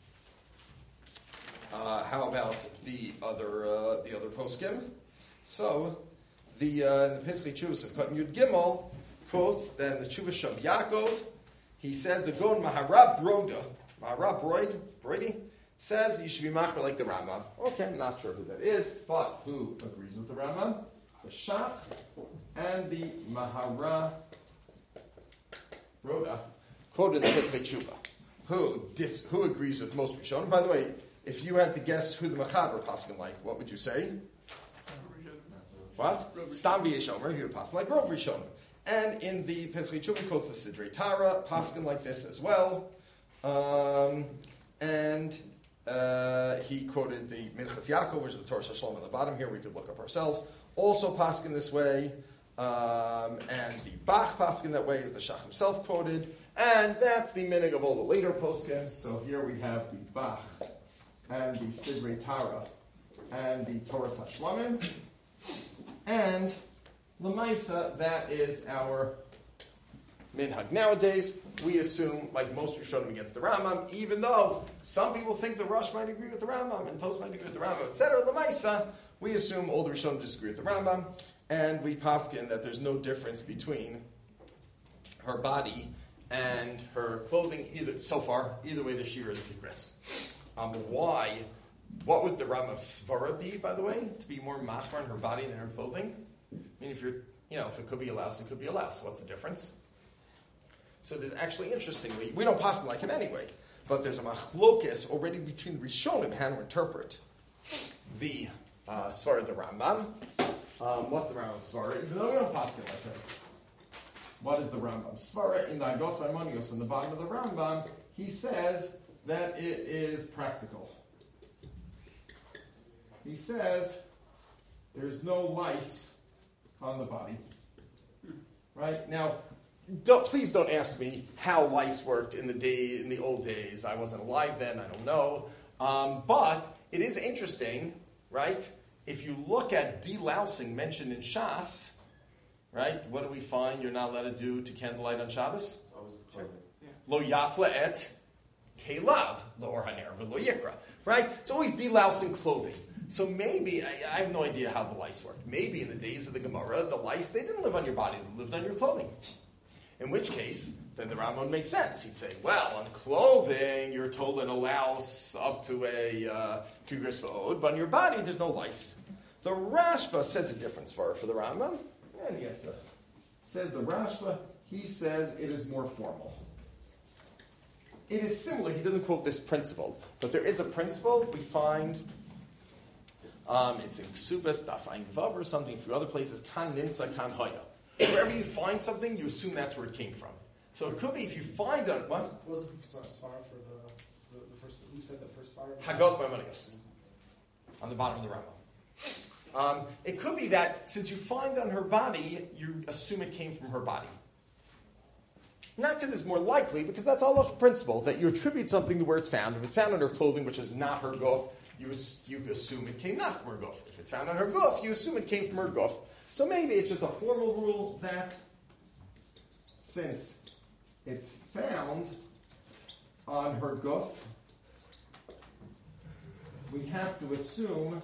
uh, how about the other uh, the other poskim? So the uh, the Piskei Teshuvos of Katan Yud Gimel quotes then the Teshuvos Sham Yaakov. He says the Gon Maharab Broda, Maharab Broid, Broidi, says you should be machmer like the Rambam. Okay, I'm not sure who that is, but who agrees with the Rambam? The Shach and the Maharab Broda, quoted in the Piskei Teshuvah. Who dis, who agrees with most Rishonim? By the way, if you had to guess who the Machaber Paskin like, what would you say? What? Stam v'yeshomer, he would pass like Rov Rishonim. And in the Piskei Teshuvah, he quotes the Sidrei Tara, Paskin like this as well. Um, and uh, he quoted the Minchas Yaakov, which is the Torah Shalom on the bottom here, we could look up ourselves. Also Paskin this way. Um, and the Bach Paskin that way is the Shach himself quoted. And that's the minig of all the later poskim. So here we have the Bach and the Sidrei Tara and the Torah Hashlamim. And Lamaisa, that is our minhag. Nowadays, we assume, like most Rishonim against the Rambam, even though some people think the Rosh might agree with the Rambam, and Tos might agree with the Rambam, et cetera. Lamaisa, we assume all the Rishonim disagree with the Rambam, and we paskin that there's no difference between her body and her clothing, either so far, either way the shira is kigris. Um, why? What would the Rambam svara be, by the way, to be more machmar in her body than her clothing? I mean, if you're, you know, if it could be a louse, it could be a louse. What's the difference? So there's actually, interestingly, we don't pass him like him anyway, but there's a machlokes already between Rishonim how to interpret the uh, svara of the Rambam. Um, what's the Rambam svara? Even though we don't pass him like him. What is the Rambam svara? In the Agos Maimonios, on the bottom of the Rambam, he says that it is practical. He says there's no lice on the body. Right? Now, don't, please don't ask me how lice worked in the day in the old days. I wasn't alive then, I don't know. Um, but it is interesting, right? If you look at delousing mentioned in Shas, right? What do we find you're not allowed to do to candlelight on Shabbos? Always the clothing. Lo yafla et kelav lo or haner lo yikra. Right? It's always delousing clothing. So maybe, I, I have no idea how the lice worked. Maybe in the days of the Gemara, the lice, they didn't live on your body, they lived on your clothing. In which case, then the Rambam makes sense. He'd say, well, on the clothing, you're told an allows up to a uh, kugris v'od, but on your body, there's no lice. The Rashba says a different svara for the Rambam. And he has to, says the Rashba, he says it is more formal. It is similar, he doesn't quote this principle, but there is a principle we find, um, it's in Ksubas, Daf Ayin Vav or something, a few other places, kan nimtza, kan hoya. Wherever you find something, you assume that's where it came from. So it could be if you find on what? What was the svara for the, the, the first? Who said the first svara? Hagos Maimonios, on the bottom of the Rambam. Um, it could be that since you find on her body, you assume it came from her body. Not because it's more likely, because that's all a principle that you attribute something to where it's found. If it's found on her clothing, which is not her guf, you you assume it came not from her guf. If it's found on her guf, you assume it came from her guf. So maybe it's just a formal rule that since it's found on her guf, we have to assume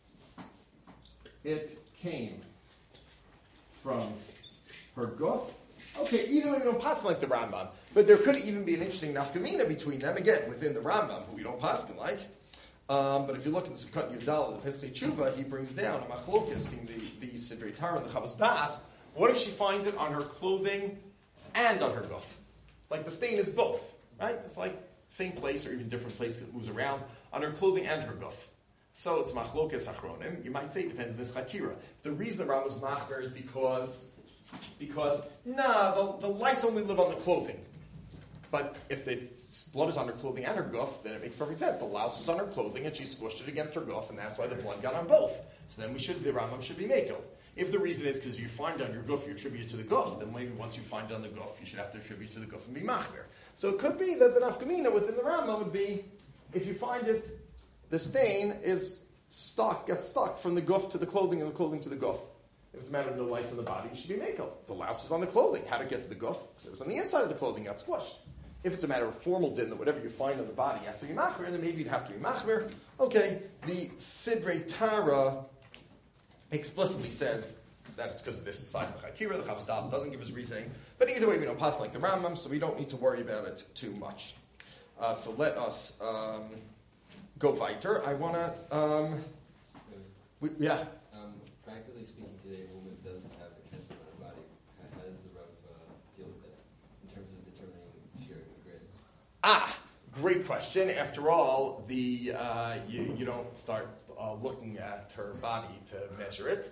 it came from her guf. Okay, either way we don't pass like the Rambam, but there could even be an interesting nafkamina between them, again, within the Rambam, who we don't pass like. Um, but if you look in Sukkot Yudal, the Pesach Tshuva, he brings down a machlokes in the, the Sidrei Torah and the Chavos Das. What if she finds it on her clothing and on her guf? Like the stain is both, right? It's like same place or even different place because it moves around on her clothing and her guf. So it's machlokes achronim. You might say it depends on this chakira. The reason the Rambam is machmer is because, because nah, the, the lice only live on the clothing. But if the blood is on her clothing and her guf, then it makes perfect sense. The louse was on her clothing and she squished it against her guf, and that's why the blood got on both. So then we should, the Rambam should be mako. If the reason is because you find it on your guf, you attribute it to the guf, then maybe once you find it on the guf, you should have to attribute it to the guf and be machmer. So it could be that the nafkamina within the Rambam would be, if you find it, the stain is stuck, gets stuck from the guf to the clothing and the clothing to the guf. If it's a matter of no lice on the body, you should be mako. The louse was on the clothing. How did it get to the guf? Because it was on the inside of the clothing, got squished. If it's a matter of formal din, that whatever you find on the body, you have to be machmer, then maybe you'd have to be machmer. Okay, the Sidrei Torah explicitly says that it's because of this side of the Chakira. The Chavos Das doesn't give us reasoning. But either way, we don't pass like the Rambam, so we don't need to worry about it too much. Uh, so let us um, go weiter. I want to, um, we, yeah. Um, practically speaking, today a woman does have a kesef on her body. How, how does the Rav uh, deal with that in terms of determining shear and gris? Ah, great question. After all, the uh, you, you don't start uh, looking at her body to measure it.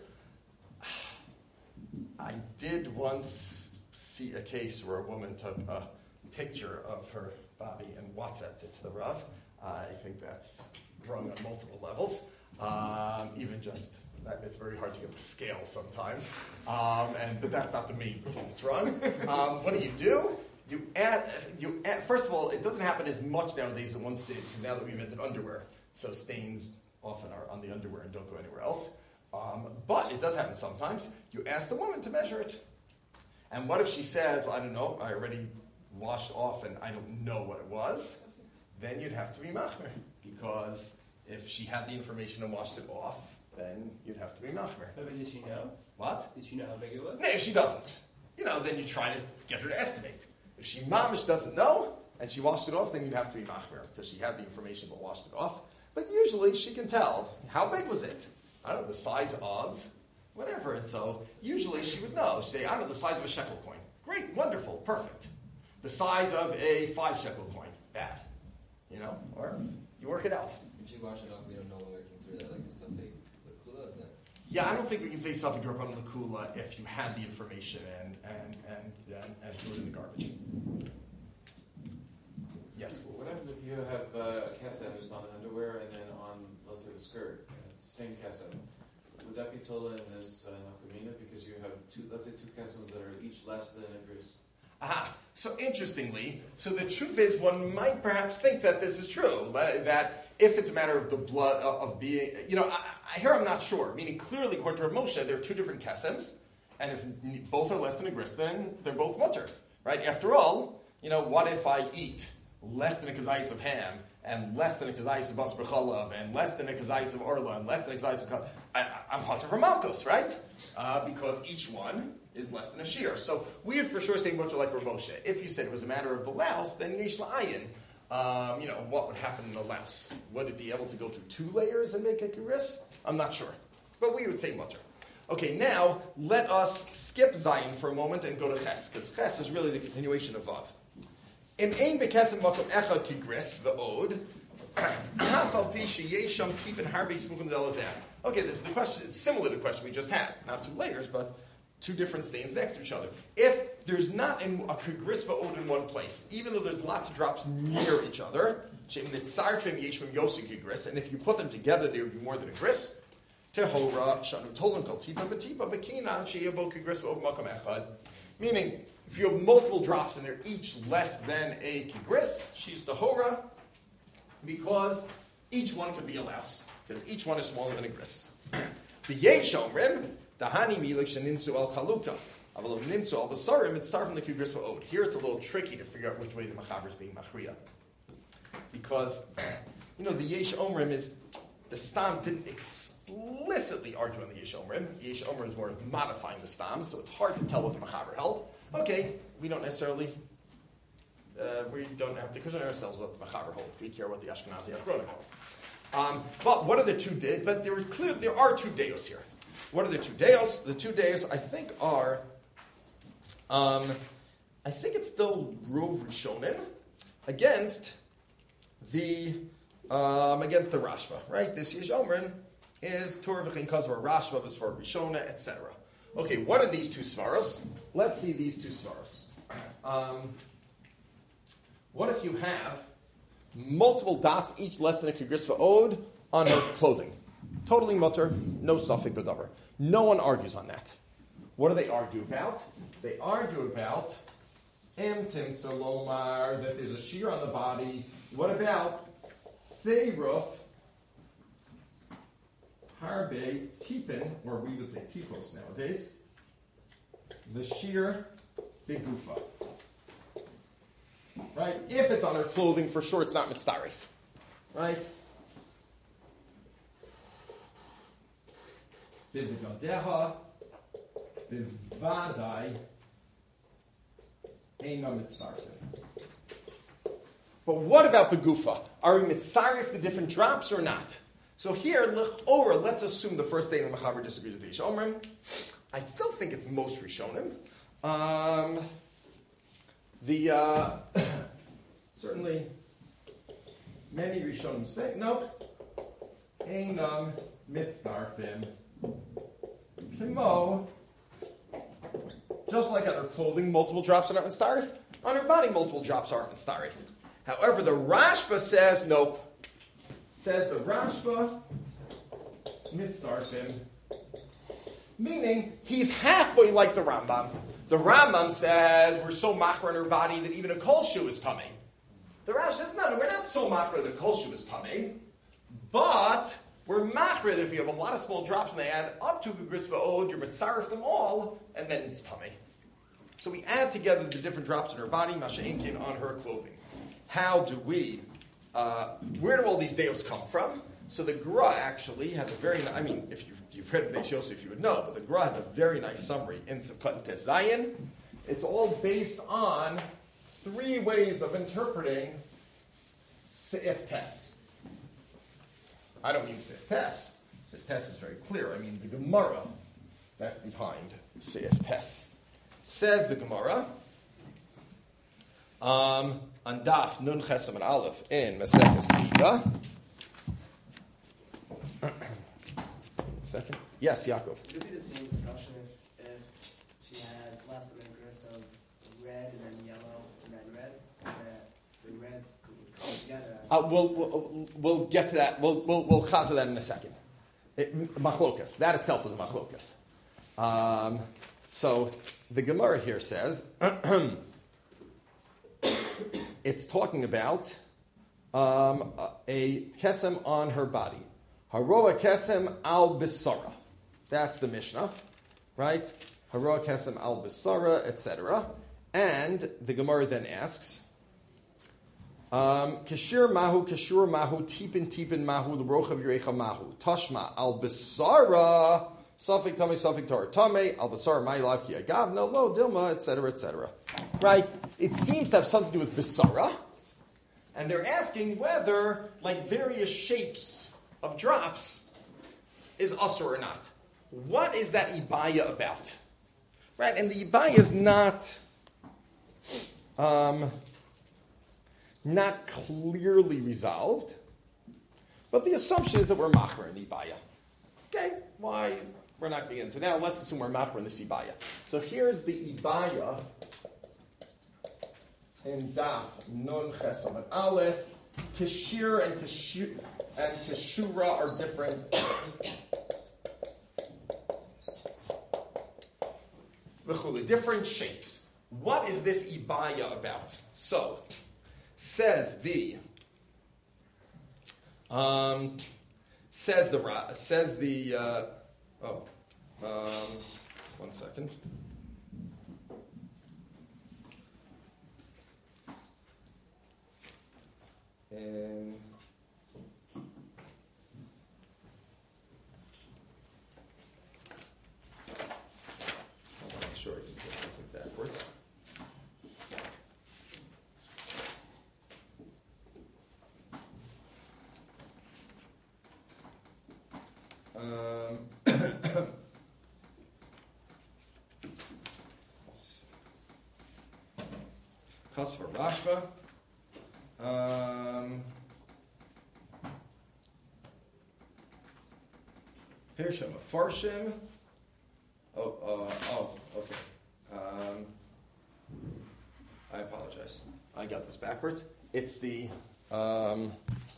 I did once see a case where a woman took a picture of her body and WhatsApped it to the Rav. Uh, I think that's wrong on multiple levels. Um, even just that, it's very hard to get the scale sometimes. Um, and but that's not the main reason it's wrong. Um, what do you do? You add, you add, first of all, it doesn't happen as much nowadays as it once did, because now that we invented underwear, so stains often are on the underwear and don't go anywhere else. Um, but it does happen sometimes. You ask the woman to measure it. And what if she says, I don't know, I already washed off and I don't know what it was? Then you'd have to be machmer. Because if she had the information and washed it off, then you'd have to be machmer. But did she know? What? Did she know how big it was? No, if she doesn't, you know, then you try to get her to estimate. If she mamish doesn't know, and she washed it off, then you'd have to be machmer, because she had the information but washed it off. But usually she can tell, how big was it? I don't know, the size of whatever. And so usually she would know. She'd say, I don't know, the size of a shekel coin. Great, wonderful, perfect. The size of a five shekel coin. Bad. You know, or you work it out. If you wash it off, we don't no longer consider that like a suffix lakula, is that? Yeah, I don't think we can say suffix rabbanan lakula if you had the information and and and and, and threw it in the garbage. Yes. What happens if you have uh, a kesem just on the underwear and then on, let's say, the skirt, and it's the same kesem? Would that be tola in this uh, nakamina because you have two, let's say, two kesems that are each less than a bris? Aha. So interestingly, so the truth is, one might perhaps think that this is true. That, that if it's a matter of the blood of, of being, you know, I, I here I'm not sure. Meaning, clearly, according to Rav Moshe, there are two different kesems, and if both are less than a gris, then they're both mutter, right? After all, you know, what if I eat less than a kazayis of ham, and less than a kazayis of basar b'chalav, and less than a kazayis of orla, and less than a kazayis of kalav? I, I'm hotter for malchus, right? Uh, because each one is less than a shear. So we would for sure say much like Rav Moshe. If you said it was a matter of the louse, then yesh la'ayin. Um, you know, what would happen in the louse? Would it be able to go through two layers and make a kiris? I'm not sure. But we would say mutter. Okay, now let us skip Zayin for a moment and go to Ches, because Ches is really the continuation of Vav. Im ein bekesem makom echad kigris ve'od, haf al pi sheyesham tipin harbe smukim delazeh. Okay, this is the question. It's similar to the question we just had. Not two layers, but two different stains next to each other. If there's not a kigris ve'od in one place, even though there's lots of drops near each other, and if you put them together, they would be more than a gris. Tehora shanu tolim kol tipa b'tipa b'kinan sheyabo kigris ve'od makom echad. Meaning, if you have multiple drops and they're each less than a kigris, she's tahora, because each one could be a louse, because each one is smaller than a gris. V'yesh omrim, dahani milik sheninsu al chaluka. Avalo nimsu al basarim, it's start from the kigris va'od. Here it's a little tricky to figure out which way the machaber is being machriya. Because, you know, the yesh omrim is, the stam didn't explicitly argue on the yesh omrim. Yesh omrim is more modifying the stam, so it's hard to tell what the machaber held. Okay, we don't necessarily, uh, we don't have to concern ourselves what the Machaber holds. We care what the Ashkenazi Achronim hold. Um, but what are the two deos? But there, clear, there are two deos here. What are the two deos? The two deos, I think, are, um, I think it's still Rov Rishonim against the, um, against the Rashba, right? This Yesh Omrim is Torah V'chein Kazvar Rashba, V'svar Rishona, et cetera. Okay, what are these two svaros? Let's see these two svaros. Um, what if you have multiple dots, each less than a kigris va'od, on her clothing? Totally mutter, no suffix b'davar. No one argues on that. What do they argue about? They argue about emtim salomar, that there's a shear on the body. What about seiruf harbe tipin, or we would say tipos nowadays, the shear begufa. Right? If it's on her clothing, for sure it's not mitzarif. Right? Bivgadeha, bivadai, eina mitzarif. But what about begufa? Are we mitzarif the different drops or not? So here, l'chora, let's assume the first day the Machaber disagrees with the Yesh Omrim. I still think it's most Rishonim. Um, the uh, certainly many Rishonim say no. Einam mitzdarfim kimo. Just like on her clothing, multiple drops are not mitzdarif. On her body, multiple drops aren't mitzdarif. However, the Rashba says nope. Says the Rashba mitzdarfim. Meaning, he's halfway like the Rambam. The Rambam says we're so machra in her body that even a kol shoe is tummy. The Rash says, no, no, we're not so machra that a kol shoe is tummy. But We're machmer that if you have a lot of small drops and they add up to Gris Va'od, you're mitzaref them all, and then it's tummy. So we add together the different drops in her body, masha'inkin, on her clothing. How do we, uh, where do all these deos come from? So the Gra actually has a very, I mean, if you've, you've read Beis Yosef, you would know, but the Gra has a very nice summary in Sivkot and Tes Zayin. It's all based on three ways of interpreting Seif Tes. I don't mean Seif Tes. Seif Tes is very clear. I mean the Gemara that's behind Seif Tes. Says the Gemara, um, on Daf Nun Chesam and Aleph in Maseches Nida. Second? Yes, Yaakov. Would it be the same discussion if, if she has less than a gris of red and then yellow and then red? That the reds would come together. Uh, we'll, we'll we'll get to that. We'll we'll we'll chazer that in a second. It, machlokas. That itself is machlokas. Um, so the Gemara here says it's talking about um, a kesem on her body. Haroa kesem al bisara. That's the Mishnah, right? Haroa kesem al bisara, et cetera. And the Gemara then asks, um, Kashir mahu, kashur mahu, tipin tipin mahu, the rochav yurecha mahu. Tashma al bisara, safik tame, safik tar tame, al bisara my life ki agav, no lo dilma, et cetera, et cetera. Right? It seems to have something to do with bisara. And they're asking whether, like various shapes of drops, is usur or not. What is that ibaya about? Right? And the ibaya is not, um, not clearly resolved. But the assumption is that we're machmer in the ibaya. Okay? Why? We're not getting into it now. Let's assume we're machmer in this ibaya. So here's the ibaya in Daf Nun Chesam and Aleph. Kashir and Kashur and Kashura are different. Different shapes. What is this ibaya about? So, says the um, says the says the uh, oh um, one second. And I'm not sure I can get something backwards. Um, Kasvar Rashba. Um, Hirshim Farshim. Oh, uh, oh, okay. Um, I apologize. I got this backwards. It's the um,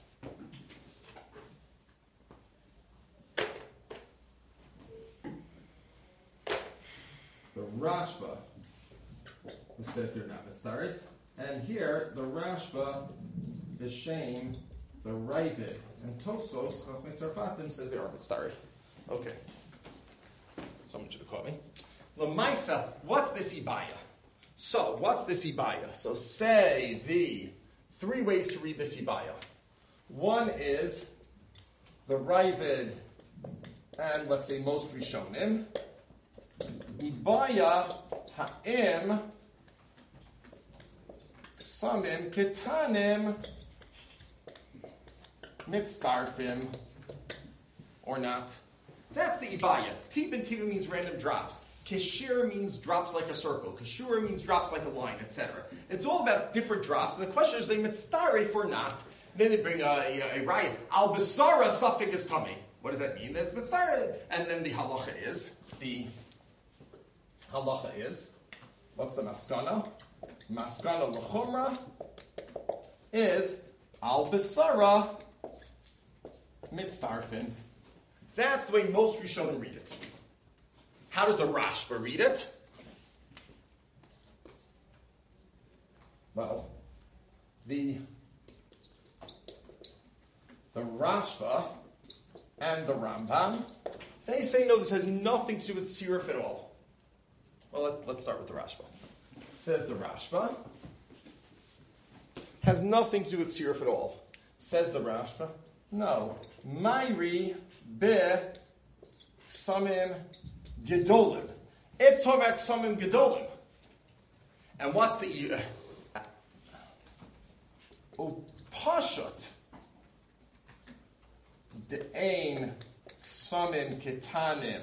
the Rashba, who says they're not mitzaref. And here, the Rashba is shame, the Ravid, and Tosfos, Chachmei Tzarfatim, says they are mitzaref. Okay. Someone should have caught me. Lamaisa, what's this ibaya? So, what's this ibaya? So, say the three ways to read this ibaya. One is the Ravid, and let's say most Rishonim. Ibaya ha'im Samim ketanim mitzdarfim or not. That's the ibaya. Tipin tipin means random drops. Kashir means drops like a circle. Kashura means drops like a line, et cetera. It's all about different drops. And the question is, they mitzdarif or not? Then they bring a, a, a riot. Al basara suffik is tummy. What does that mean? That's mitzdarif. And then the halacha is the halacha is what's the maskana? Maskana l'chumra is al basara mitzdarfin. That's the way most Rishonim read it. How does the Rashba read it? Well, the the Rashba and the Rambam, they say, no, this has nothing to do with Sirif at all. Well, let, let's start with the Rashba. Says the Rashba, has nothing to do with Sirif at all. Says the Rashba, no. Mayri be Ksamim Gedolim. It's talking about Ksamim Gedolim. And what's the... Uh, oh, Pashut. De'ein Ksamim Ketanim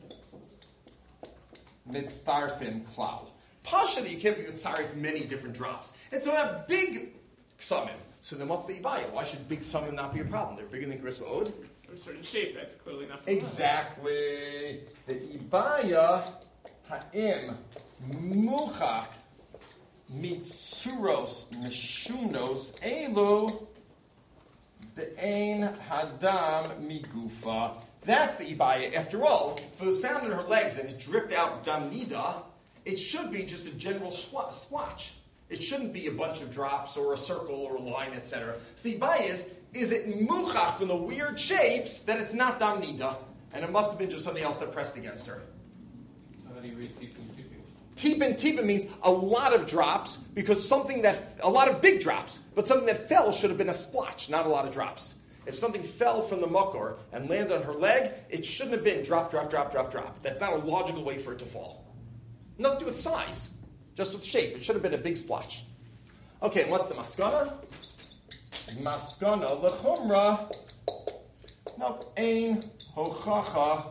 Mitztarfim Klal. Pasha that you can't be sorry for many different drops. And so I have big Ksamim. So then what's the Ibaya? Why should big Ksamim not be a problem? They're bigger than Grisva Od. For a certain shape, that's clearly not. Exactly. The Ibaya Ha'im Muchach Mitzuros Mishunos Elu De'ein Hadam Migufa. That's the Ibaya. After all, if it was found in her legs and it dripped out Dam Nida, it should be just a general splotch. It shouldn't be a bunch of drops or a circle or a line, et cetera. So the Ibaya is, is it muchach from the weird shapes that it's not Dam Nida, and it must have been just something else that pressed against her. How do you read tipin tipin? Tipin tipin means a lot of drops, because something that, a lot of big drops, but something that fell should have been a splotch, not a lot of drops. If something fell from the makor and landed on her leg, it shouldn't have been drop, drop, drop, drop, drop. That's not a logical way for it to fall. Nothing to do with size, just with shape. It should have been a big splotch. Okay, and what's the maskana? Maskana lechumra. Nope. Ein hochacha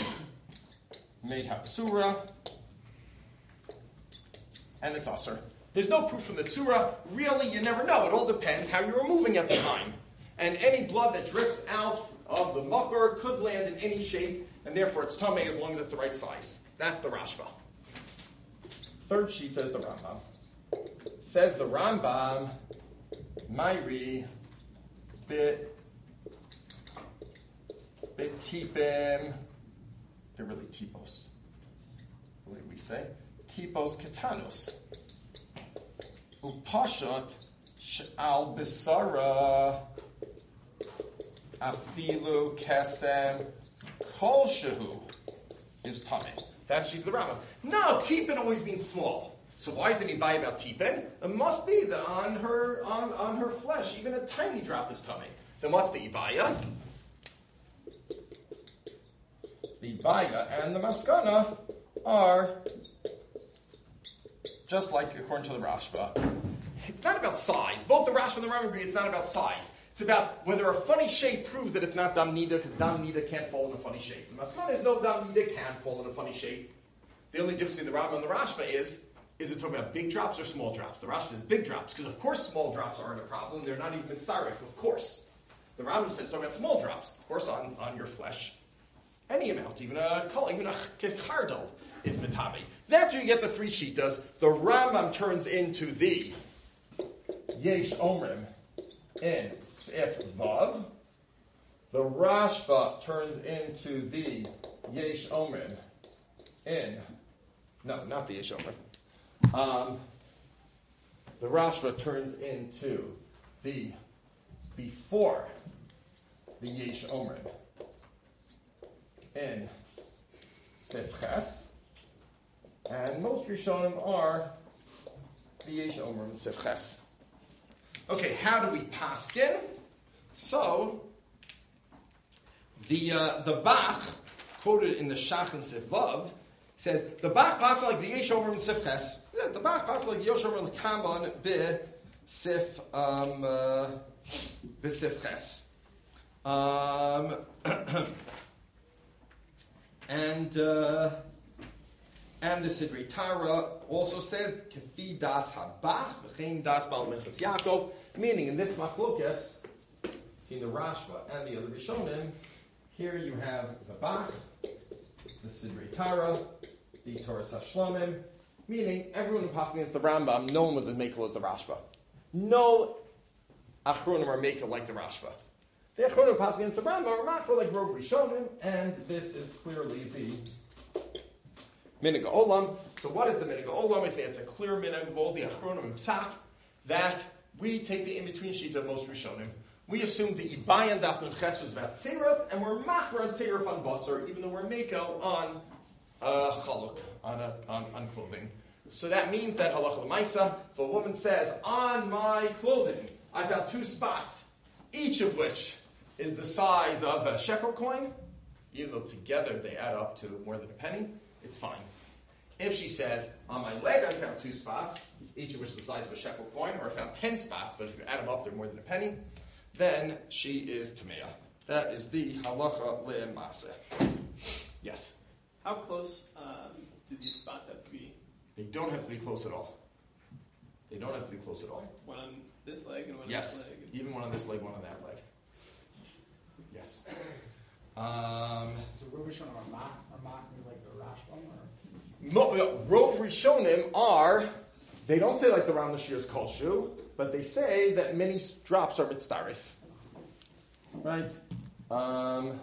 mehapsura. And it's usher. There's no proof from the tzura. Really, you never know. It all depends how you were moving at the time. And any blood that drips out of the makor could land in any shape, and therefore it's tameh as long as it's the right size. That's the Rashba. Third shita is the Rambam. Says the Rambam, Mayri bit bit tipim. They're really tipos. What do we say? Tipos ketanos. Upashat sh'al bisara. Afilu kesem kol shehu is tameh. That's sheep of the Rambam. No, tipin always means small. So why didn't he buy about tipin? It must be that on her on, on her flesh, even a tiny drop is tameh. Then what's the ibaya? The ibaya and the maskana are just like according to the Rashba. It's not about size. Both the Rashba and the Rambam agree it's not about size. It's about whether a funny shape proves that it's not Dam Nida, because Dam Nida can't fall in a funny shape. The Maskana is no Dam Nida can fall in a funny shape. The only difference between the Rambam and the Rashba is, is it talking about big drops or small drops? The Rashba says big drops, because of course small drops aren't a problem. They're not even mitzaref, of course. The Rambam says it's talking about small drops, of course on, on your flesh. Any amount, even a even a chardal is mitabi. That's where you get the three shitas. The Rambam turns into the Yesh Omrim in Sif Vav. The Rashba turns into the Yesh Omrim in, no, not the Yesh Omrim. Um, the Rashba turns into the before the Yesh Omrim in Sif Ches. And most Rishonim are the Yesh Omrim in Sif Ches. Okay, how do we paskin? So, the uh, the Bach, quoted in the Shach and Sivav, says, the Bach paskin like the Yesh Omer and Sif Ches. Yeah, the Bach paskin like the Yesh Omer and Kaman be Sif, um, uh, be Sif Ches. Um, and, uh, and the Sidrei Tara also says, Kefi das habach, v'chein das bal minchas Yaakov, meaning in this machlokes, between the Rashba and the other Rishonim, here you have the Bach, the Sidrei Tara, the Torah Sashlamim, meaning everyone who passed against the Rambam, no one was as makel as the Rashba. No Achronim are makel like the Rashba. The Achronim who passed against the Rambam are makel like Rov Rishonim, and this is clearly the Minhag Olam. So what is the Minhag Olam? I think it's a clear minhag of all the Achronim and Psak, that we take the in-between sheet of most Rishonim. we assume the Ibayan Daf Nun Ches was about Tzeiruf, and we're Machmer on Tzeiruf on Basar, even though we're Meko on uh, Chaluk, on, a, on, on clothing. So that means that Halacha L'Maisa, if a woman says, on my clothing, I found two spots, each of which is the size of a shekel coin, even though together they add up to more than a penny, it's fine. If she says, on my leg I found two spots, each of which is the size of a shekel coin, or I found ten spots, but if you add them up they're more than a penny, then she is Tameah. That is the Halacha Le'emase. Yes? How close um, do these spots have to be? They don't have to be close at all. They don't have to be close at all. One on this leg and one Yes, on this leg. even one on this leg, one on that leg. Yes. Um, So Rov Rishonim are mock, are mocking like the Rashbam, or? Mo- uh, Rov Rishonim are, they don't say like the Ram Nashir's Kol Shu, but they say that many s- drops are mitzarif. Right? Um,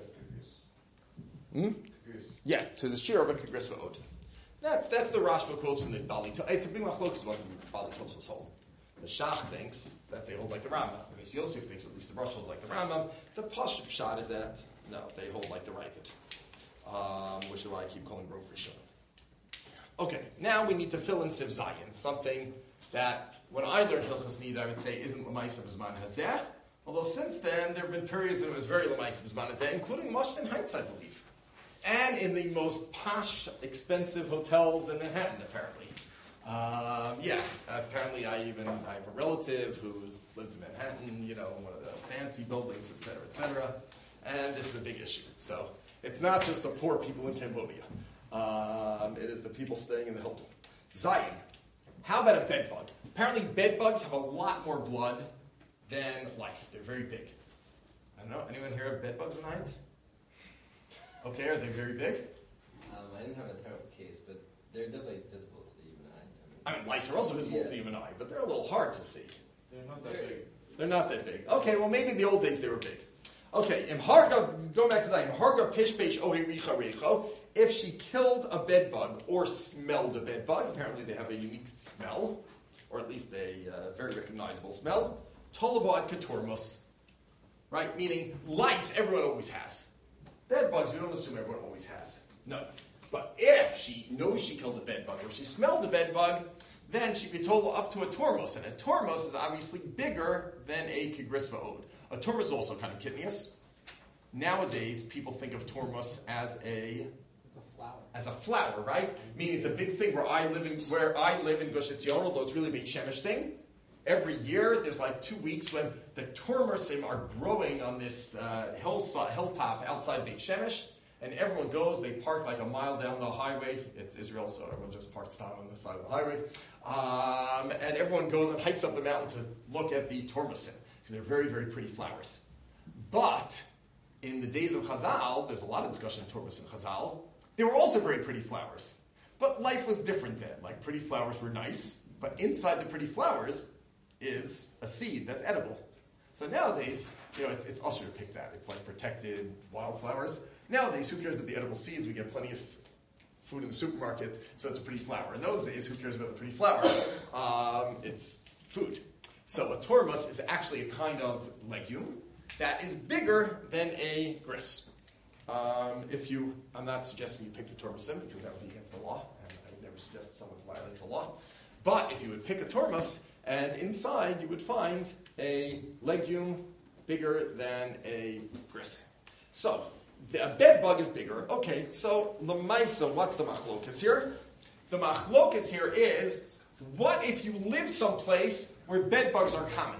hmm? Yes, to the shir of a kagris v'od. That's that's the Rashba quotes from the Bali. It's a big machlokes about the Bali Tosfos hold. The Shach thinks that they hold like the Rambam. Because Yosef thinks at least the Rosh holds like the Rambam. The Pashut shot is that no, they hold like the Raikot, um, which is why I keep calling Rov Rishon. Okay, now we need to fill in Siv Zayin, something that when I learned Hilchos Nida, I would say isn't L'maisa B'zman Hazeh. Although since then there have been periods when it was very L'maisa B'zman Hazeh, including Washington Heights, I believe. And in the most posh, expensive hotels in Manhattan, apparently. Um, yeah, apparently I even, I have a relative who's lived in Manhattan, you know, in one of the fancy buildings, et cetera, et cetera. And this is a big issue. So it's not just the poor people in Cambodia. Um, it is the people staying in the Hilton. Zion. How about a bed bug? Apparently bed bugs have a lot more blood than lice. They're very big. I don't know, anyone hear of bed bugs in the Heights? Okay, are they very big? Um, I didn't have a terrible case, but they're definitely visible to the human eye. I mean, lice are also visible to the human eye, but they're a little hard to see. They're not that big. They're not that big. Okay, well, maybe in the old days they were big. Okay, Imharga, going back to that, Imharga pishpesh ohericha recho, if she killed a bed bug or smelled a bed bug, apparently they have a unique smell, or at least a uh, very recognizable smell, tolavad katormus, right? Meaning lice everyone always has. Bed bugs, we don't assume everyone always has. No. But if she knows she killed a bed bug or she smelled a bed bug, then she'd be told up to a tormos. And a tormos is obviously bigger than a kigrisva ode. A tormos is also kind of kidneous. Nowadays, people think of tormos as a It's a flower. as a flower, right? Meaning it's a big thing where I live in where I live in Gush Etzion, although it's really a big Shemesh thing. Every year, there's like two weeks when the tormosim are growing on this uh, hillside, hilltop outside Beit Shemesh, and everyone goes. They park like a mile down the highway. It's Israel, so everyone just parks down on the side of the highway, um, and everyone goes and hikes up the mountain to look at the tormosim because they're very, very pretty flowers. But in the days of Chazal, there's a lot of discussion of tormosim in Chazal. They were also very pretty flowers, but life was different then. Like pretty flowers were nice, but inside the pretty flowers is a seed that's edible. So nowadays, you know, it's, it's usher to pick that. It's like protected wildflowers. Nowadays, who cares about the edible seeds? We get plenty of food in the supermarket, so it's a pretty flower. In those days, who cares about the pretty flower? Um, it's food. So a tormus is actually a kind of legume that is bigger than a gris. Um, if you, I'm not suggesting you pick the tormusim because that would be against the law, and I would never suggest someone to violate the law. But if you would pick a tormus, and inside you would find a legume bigger than a gris. So, the, a bed bug is bigger. Okay, so l'maisa, what's the machlokas here? The machlokas here is, what if you live someplace where bed bugs are common?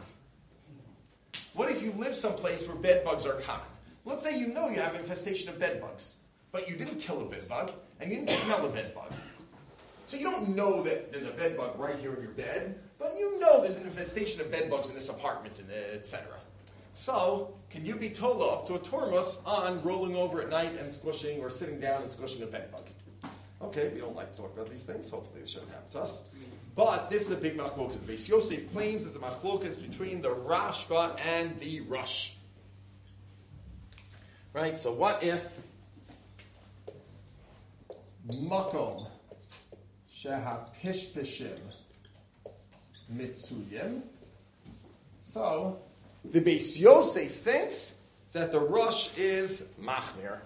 What if you live someplace where bed bugs are common? Let's say you know you have an infestation of bed bugs, but you didn't kill a bed bug, and you didn't smell a bed bug. So you don't know that there's a bed bug right here in your bed, but you know there's an infestation of bed bugs in this apartment, and et cetera. So, can you be tola up to a tormus on rolling over at night and squishing, or sitting down and squishing a bed bug? Okay, we don't like to talk about these things. Hopefully it shouldn't happen to us. But this is a big machlokas. The Beis Yosef claims it's a machlokas between the Rashba and the Rush. Right, so what if makom shehapishpishim mitzuyim? So, The Beis Yosef thinks that the rush is machmir.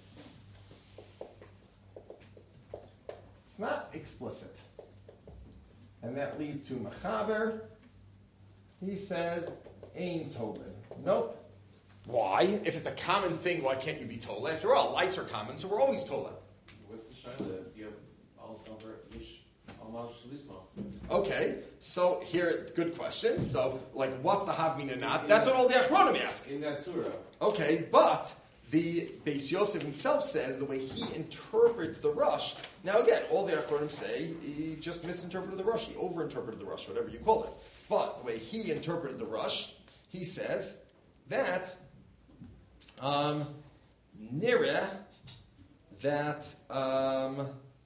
It's not explicit. And that leads to Mechaber. He says, Ein Tolin. Nope. Why? If it's a common thing, why can't you be Tola? After all, lice are common, so we're always Tola. What's the shaila if you have all over ish almal shalisma? Okay, so here, good question. So, like, what's the Havmina not? That's what all the Achronim ask. In that surah. Okay, but the Beis Yosef himself says the way he interprets the rush. Now again, all the Achronim say he just misinterpreted the rush, he overinterpreted the rush, whatever you call it. But the way he interpreted the rush, he says that um, nireh that um,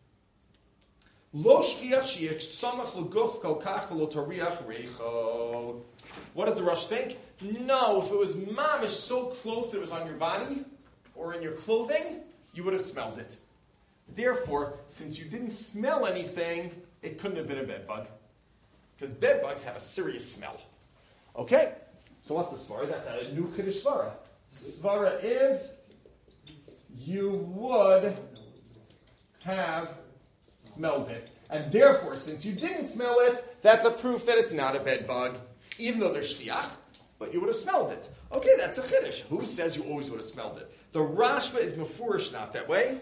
lo shkiach shiach samach l'guf kol kach v'lo tariach reicho. What does the rush think? No, if it was mamish so close that it was on your body or in your clothing, you would have smelled it. Therefore, since you didn't smell anything, it couldn't have been a bed bug. Because bed bugs have a serious smell. Okay, so what's the svara? That's a new Kiddush svara. Svara is you would have smelled it. And therefore, since you didn't smell it, that's a proof that it's not a bed bug, even though there's shtiach, but you would have smelled it. Okay, that's a Kiddush. Who says you always would have smelled it? The Rashba is mefurish not that way.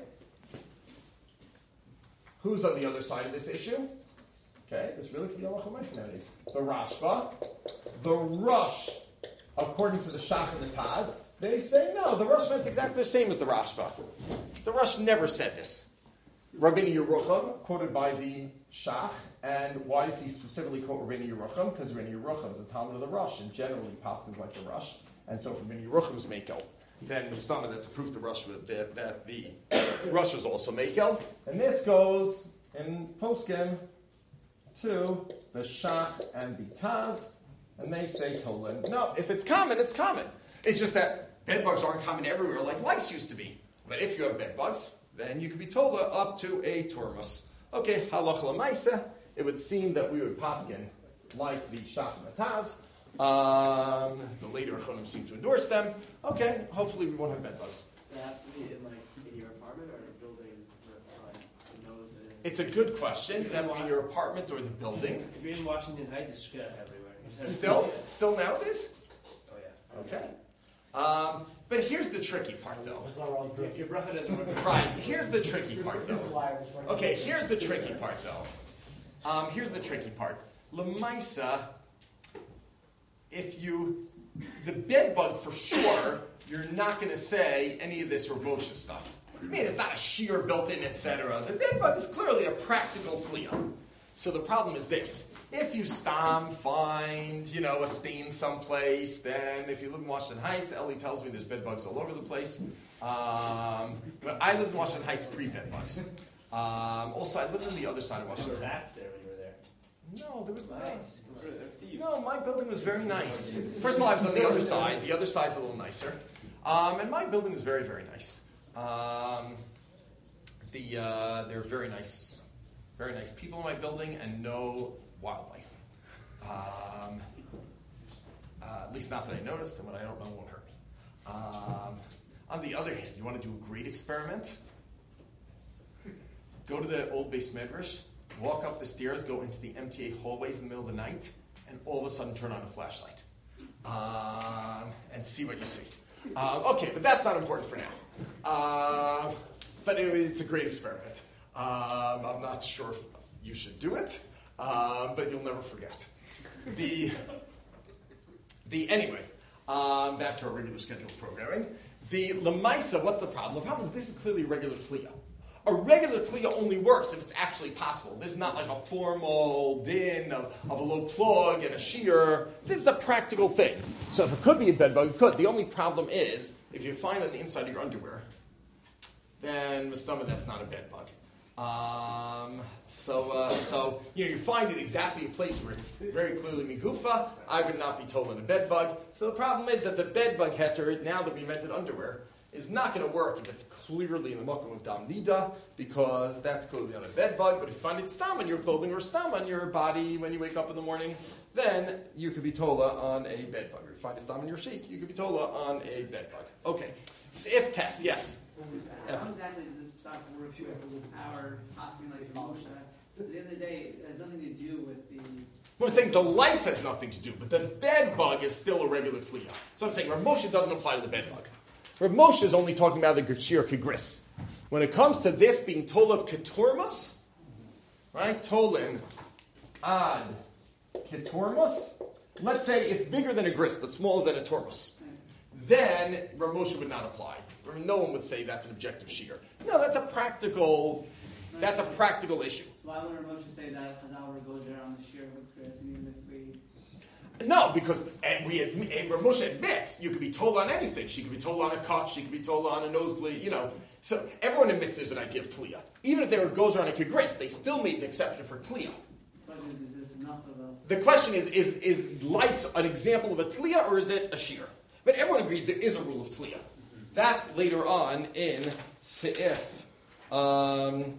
Who's on the other side of this issue? Okay, this really could be a lachomais nowadays. The Rashba, the Rush, according to the Shach and the Taz, they say no, the Rush meant exactly the same as the Rashba. The Rush never said this. Rabbeinu Yerucham, quoted by the Shach, and why does he specifically quote Rabbeinu Yerucham? Because Rabbeinu Yerucham is a Talmud of the Rush, and generally pastors like the Rush, and so for Rabbeinu Yerucham's Mekel, then Mustama, that's a proof the Rush was, that, that the Rush was also Mekel, and this goes in Poskim to the Shach and the Taz, and they say Tolan. No, if it's common, it's common. It's just that bed bugs aren't common everywhere like lice used to be. But if you have bed bugs, then you could be Tola up to a Tormus. Okay, halach lamaisa, it would seem that we would paskin like the Shach and the Taz. Um, the later Achonim seem to endorse them. Okay, hopefully we won't have bed bugs. Does it have to be in, like, in your apartment or in a building where, like, it knows it? It's a good question. Does that mean your apartment or the building? If you're in Washington Heights, it's shit everywhere. You just have to- Still? Still nowadays? Oh, yeah. Okay. Um, but here's the tricky part, though. That's all wrong, Your, Chris. your bracha doesn't work. Right, here's the tricky part, This is though. why it's like- Okay, here's the tricky part, though. Um, here's the tricky part. Lemaisa, if you, the bed bug for sure, you're not going to say any of this Rabosha stuff. I mean, it's not a shear built in, et cetera. The bed bug is clearly a practical tliyah. So the problem is this. If you stam find, you know, a stain someplace, then if you live in Washington Heights, Ellie tells me there's bed bugs all over the place. Um, but I lived in Washington Heights pre-bed bugs. Um, also, I lived on the other side of There Washington. were rats there when you were there. No, there was not. Nice. No, my building was very nice. First of all, I was on the other side. The other side's a little nicer. Um, and my building was very, very nice. Um, the uh, they're very nice, very nice people in my building, and no wildlife. Um, uh, at least not that I noticed, and what I don't know won't hurt me. Um, on the other hand, you want to do a great experiment? Go to the old base medrash, walk up the stairs, go into the M T A hallways in the middle of the night, and all of a sudden turn on a flashlight. Um, and see what you see. Um, okay, but that's not important for now. Um, but anyway, it's a great experiment. Um, I'm not sure if you should do it, um, but you'll never forget. The, the anyway, um, back to our regular scheduled programming. The Lemaisa, what's the problem? The problem is this is clearly a regular Tliya. A regular Tliya only works if it's actually possible. This is not like a formal din of, of a low plug and a shear. This is a practical thing. So if it could be a bed bug, it could. The only problem is, if you find it on the inside of your underwear, then with some of that's not a bed bug. Um, so, uh, so you know, you find it exactly a place where it's very clearly migufa. I would not be told in a bed bug. So the problem is that the bed bug heter, now that we invented underwear, is not going to work if it's clearly in the makom of dam nida, because that's clearly on a bed bug. But if you find it stam on your clothing or stam on your body when you wake up in the morning, then you could be tola on a bed bug. Or if you find a stam in your sheet, you could be tola on a bed bug. Okay. So if test, yes. How exactly does this stop work with our asking like Moshe? At the end of the day, it has nothing to do with the. Well, I'm saying the lice has nothing to do, but the bed bug is still a regular tzliya. So I'm saying Rav Moshe doesn't apply to the bed bug. Rav Moshe is only talking about the Geshir Kegris. When it comes to this being tolab keturmus, right? Tolin ad keturmus. Let's say it's bigger than a gris, but smaller than a turmus. Then Rav Moshe would not apply. No one would say that's an objective shear. No, that's a practical. That's a practical issue. Why would Rav Moshe say that Chazal goes there on the shear with Chris, and even if we? No, because and we admit, and Rav Moshe admits you could be told on anything. She could be told on a cut. She could be told on a nosebleed. You know, so everyone admits there's an idea of tliya. Even if there goes around a kegris, they still made an exception for tliya. The question is, is this enough of a? The question is, is is lice an example of a tliya or is it a shear? But everyone agrees there is a rule of tliya. That's later on in Seif. Um,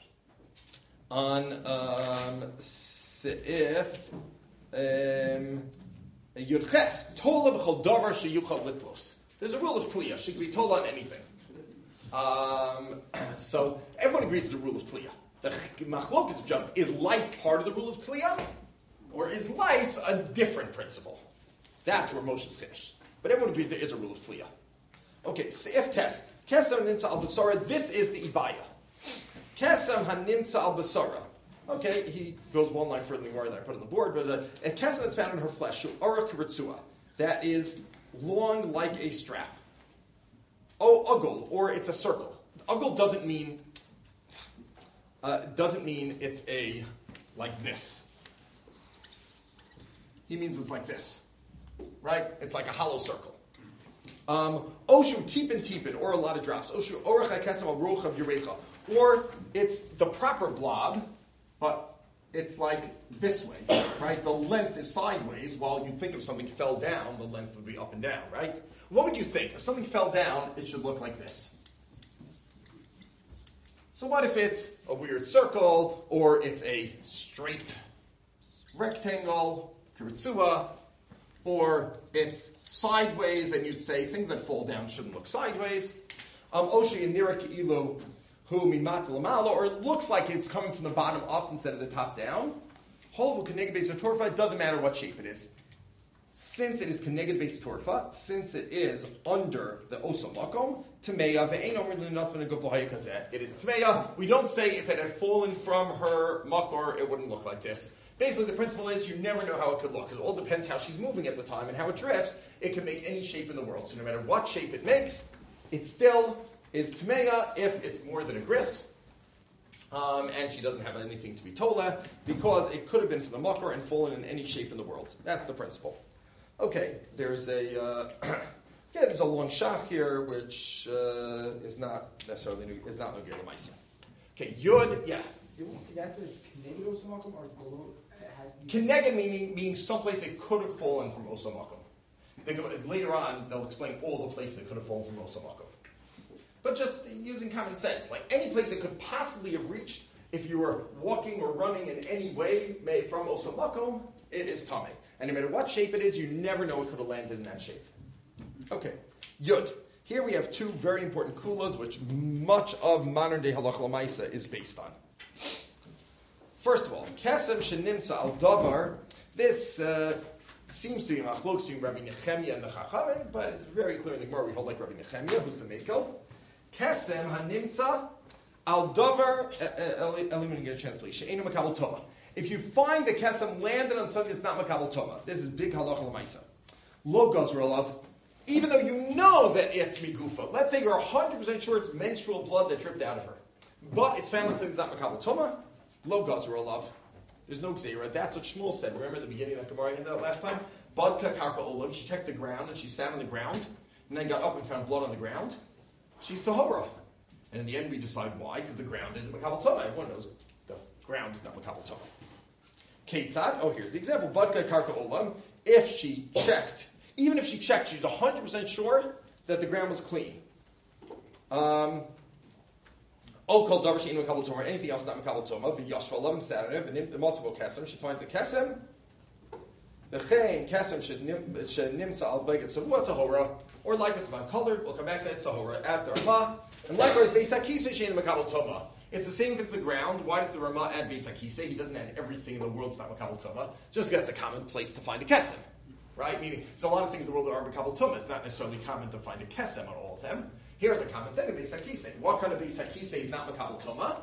on um, Seif um, Yudches, Tola b'chol davar sheyuchal litlos. There's a rule of tliya. She can be told on anything. Um, so everyone agrees there's a rule of tliya. The machlok is just, is lice part of the rule of tliya? Or is lice a different principle? That's where Moshe's chiddush. But everyone agrees there is a rule of tliya. Okay, Seif test. Kesem nimtza al basara. This is the ibaya. Kesem hanimtza al basara. Okay, he goes one line further than the that I put on the board, but a, a kesem that's found in her flesh, shu'ara kiritzua, that is long like a strap. Oh, ugol, or it's a circle. Ugol doesn't mean uh, doesn't mean it's a like this. He means it's like this, right? It's like a hollow circle. Um, Oshu tipin tipin, or a lot of drops. Oshu orach kesem al rochav yurecha, or it's the proper blob, but it's like this way, right? The length is sideways, while you'd think if something fell down, the length would be up and down, right? What would you think? If something fell down, it should look like this. So what if it's a weird circle, or it's a straight rectangle, kiritzua, or it's sideways, and you'd say things that fall down shouldn't look sideways. Um, Oshi and nira ke'ilu hu mimat lamala, or it looks like it's coming from the bottom up instead of the top down. Holvu keneged beis torfa, it doesn't matter what shape it is. Since it is keneged beis torfa, since it is under the osa makom, tameya ve'ein omer linatvan gavlohay kazeh. It is tameya. We don't say if it had fallen from her makor, it wouldn't look like this. Basically, the principle is you never know how it could look, because it all depends how she's moving at the time and how it drifts. It can make any shape in the world. So no matter what shape it makes, it still is tmeya if it's more than a gris, um, and she doesn't have anything to be tola, because it could have been from the makar and fallen in any shape in the world. That's the principle. Okay, there's a uh, yeah, there's a long shach here, which uh, is not necessarily new, is not no gila ma'isa. Okay, yud, yeah. That's it's Canadian Osamakum or below? It has to be. Keneged meaning meaning someplace it could have fallen from Osamakum. They go, later on, they'll explain all the places it could have fallen from Osamakum. But just using common sense, like any place it could possibly have reached, if you were walking or running in any way made from Osamakum, it is Tameh. And no matter what shape it is, you never know it could have landed in that shape. Okay, Yud. Here we have two very important kulas, which much of modern day halacha l'maisa is based on. First of all, kesem shenimtza al davar. This uh, seems to be machlok between Rabbi Nechemia and the Chachamim, but it's very clear in the Gemara we hold like Rabbi Nechemia, who's the Mekel. Kesem hanimtza al davar. Let me get a chance, please. She'enu makabel toma. If you find the kesem landed on something that's not makabel toma, this is big halacha l'maisa. Lo gazra alav. Even though you know that it's migufa. Let's say you're one hundred percent sure it's menstrual blood that dripped out of her, but it's found on something that's not makabel toma. Lo gazra alav. There's no gzeira. That's what Shmuel said. Remember the beginning of that Gemara I ended last time? Badka karka olav. She checked the ground and she sat on the ground and then got up and found blood on the ground. She's tahora. And in the end we decide why, because the ground is makabel toma. Everyone knows the ground is not makabel toma. Ketzad. Oh, here's the example. Badka karka olav. If she checked, even if she checked, she's one hundred percent sure that the ground was clean. Um... Oh, called davar she'in makabel toma, or anything else not makabel toma. V'yashva alav and sat on it, but the matzav kesem. She finds a kesem, V'chein kesem shenimtza al beged savua tahora, or like it's about colored. We'll come back to that tahora at the Ramah. And likewise, Beis HaKisei shein makabel toma. It's the same with the ground. Why does the Ramah add Beis HaKisei? He doesn't add everything in the world. It's not makabel toma. Just that's a common place to find a kesem, right? Meaning, there's a lot of things in the world that are makabel toma. It's not necessarily common to find a kesem on all of them. Here's a common thing: Beis HaKisei. What kind of Beis HaKisei is not makabel toma?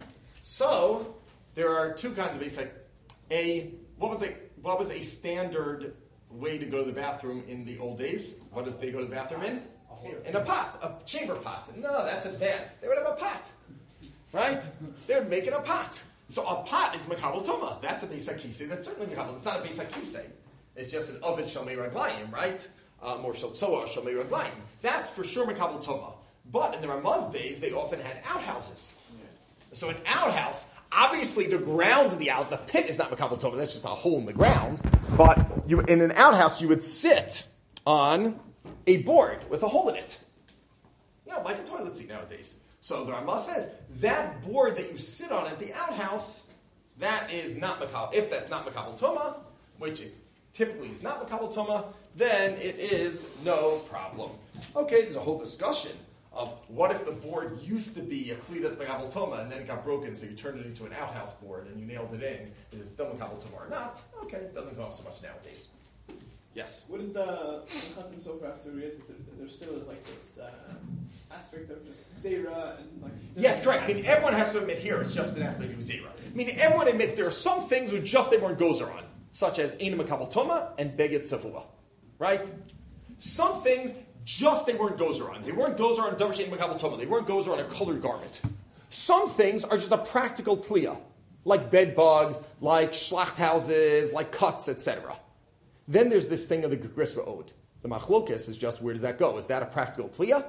So there are two kinds of Beis HaKisei. A what was a what was a standard way to go to the bathroom in the old days? What did they go to the bathroom in? In a pot, a chamber pot. No, that's advanced. They would have a pot, right? They would make it a pot. So a pot is makabel toma. That's a Beis HaKisei. That's certainly makabel. It's not a Beis HaKisei. It's just an ovet shalmei raglayim, right? Um, or shel tzoa shalmei raglayim. That's for sure makabel toma. But in the Ramah's days, they often had outhouses. So an outhouse, obviously the ground of the out, the pit is not makabel toma. That's just a hole in the ground. But you, in an outhouse, you would sit on a board with a hole in it. Yeah, like a toilet seat nowadays. So the Ramah says, that board that you sit on at the outhouse, that is not makabel. If that's not makabel toma, which it typically is not makabel toma, then it is no problem. Okay, there's a whole discussion of what if the board used to be a kli that's makabel toma and then it got broken, so you turned it into an outhouse board and you nailed it in. Is it still makabel toma or not? Okay, it doesn't come up so much nowadays. Yes? Wouldn't the Chatam Sofer have to read that there, there still is like this uh, aspect of just Zera and like... Yes, correct. I mean, everyone has to admit here it's just an aspect of Zera. I mean, everyone admits there are some things which just they weren't gozer on, such as Eina makabel toma and Beged Savua. Right? Some things just they weren't gozer on. They weren't gozer on Davar Shein makabel toma. They weren't gozer on a colored garment. Some things are just a practical tliya, like bed bugs, like schlacht houses, like cuts, et cetera. Then there's this thing of the Grisva Ode. The Machlokes is just, where does that go? Is that a practical tliya?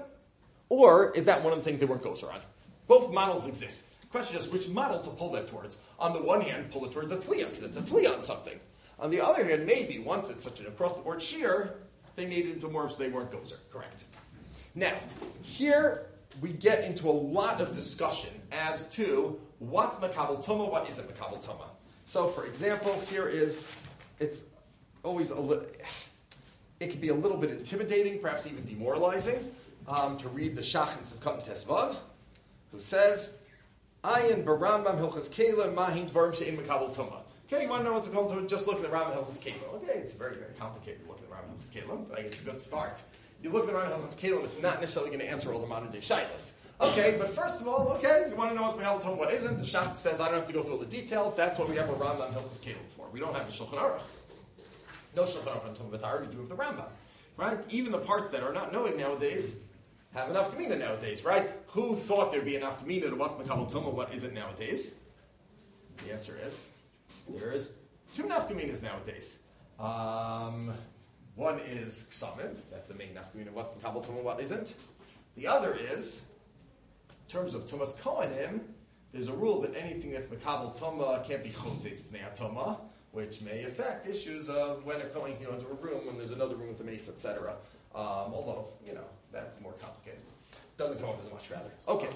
Or is that one of the things they weren't gozer on? Both models exist. The question is which model to pull that towards. On the one hand, pull it towards a tliya, because it's a tliya on something. On the other hand, maybe once it's such an across-the-board shear, they made it into more so they weren't gozer. Correct. Now, here we get into a lot of discussion as to what's makabel toma, what isn't makabel toma. So, for example, here is, it's always a little, it can be a little bit intimidating, perhaps even demoralizing, um, to read the Shachins of Katan Tesvav, who says, Ayin barambam hilchas kela mahin dvarim she'in makabel toma. Okay, you want to know what's makabel toma? Just look at the Rambam hilchas kela. Okay, it's very, very complicated to look at the Rambam hilchas kela, but I guess it's a good start. You look at the Rambam hilchas kela, it's not necessarily going to answer all the modern day shaylos. Okay, but first of all, okay, you want to know what's makabel toma, what isn't? The Shach says, I don't have to go through all the details. That's what we have a Rambam hilchas kela for. We don't have a Shulchan Aruch. No Shulchan Aruch on Toma B'Tar, we do have the Rambam, right? Even the parts that are not knowing nowadays have enough Gemina nowadays, right? Who thought there'd be enough Gemina to what's makabel toma, what isn't nowadays? The answer is, there is two enough Geminas nowadays. Um, one is Ksamim, that's the main enough Gemina, what's makabel toma, what isn't. The other is, in terms of Tumas Kohanim, there's a rule that anything that's makabel toma can't be Chotzes B'nei Toma, which may affect issues of when a Kohen can go into a room, when there's another room with a mace, et cetera. Um, although, you know, that's more complicated. Doesn't come up as much, rather. Okay.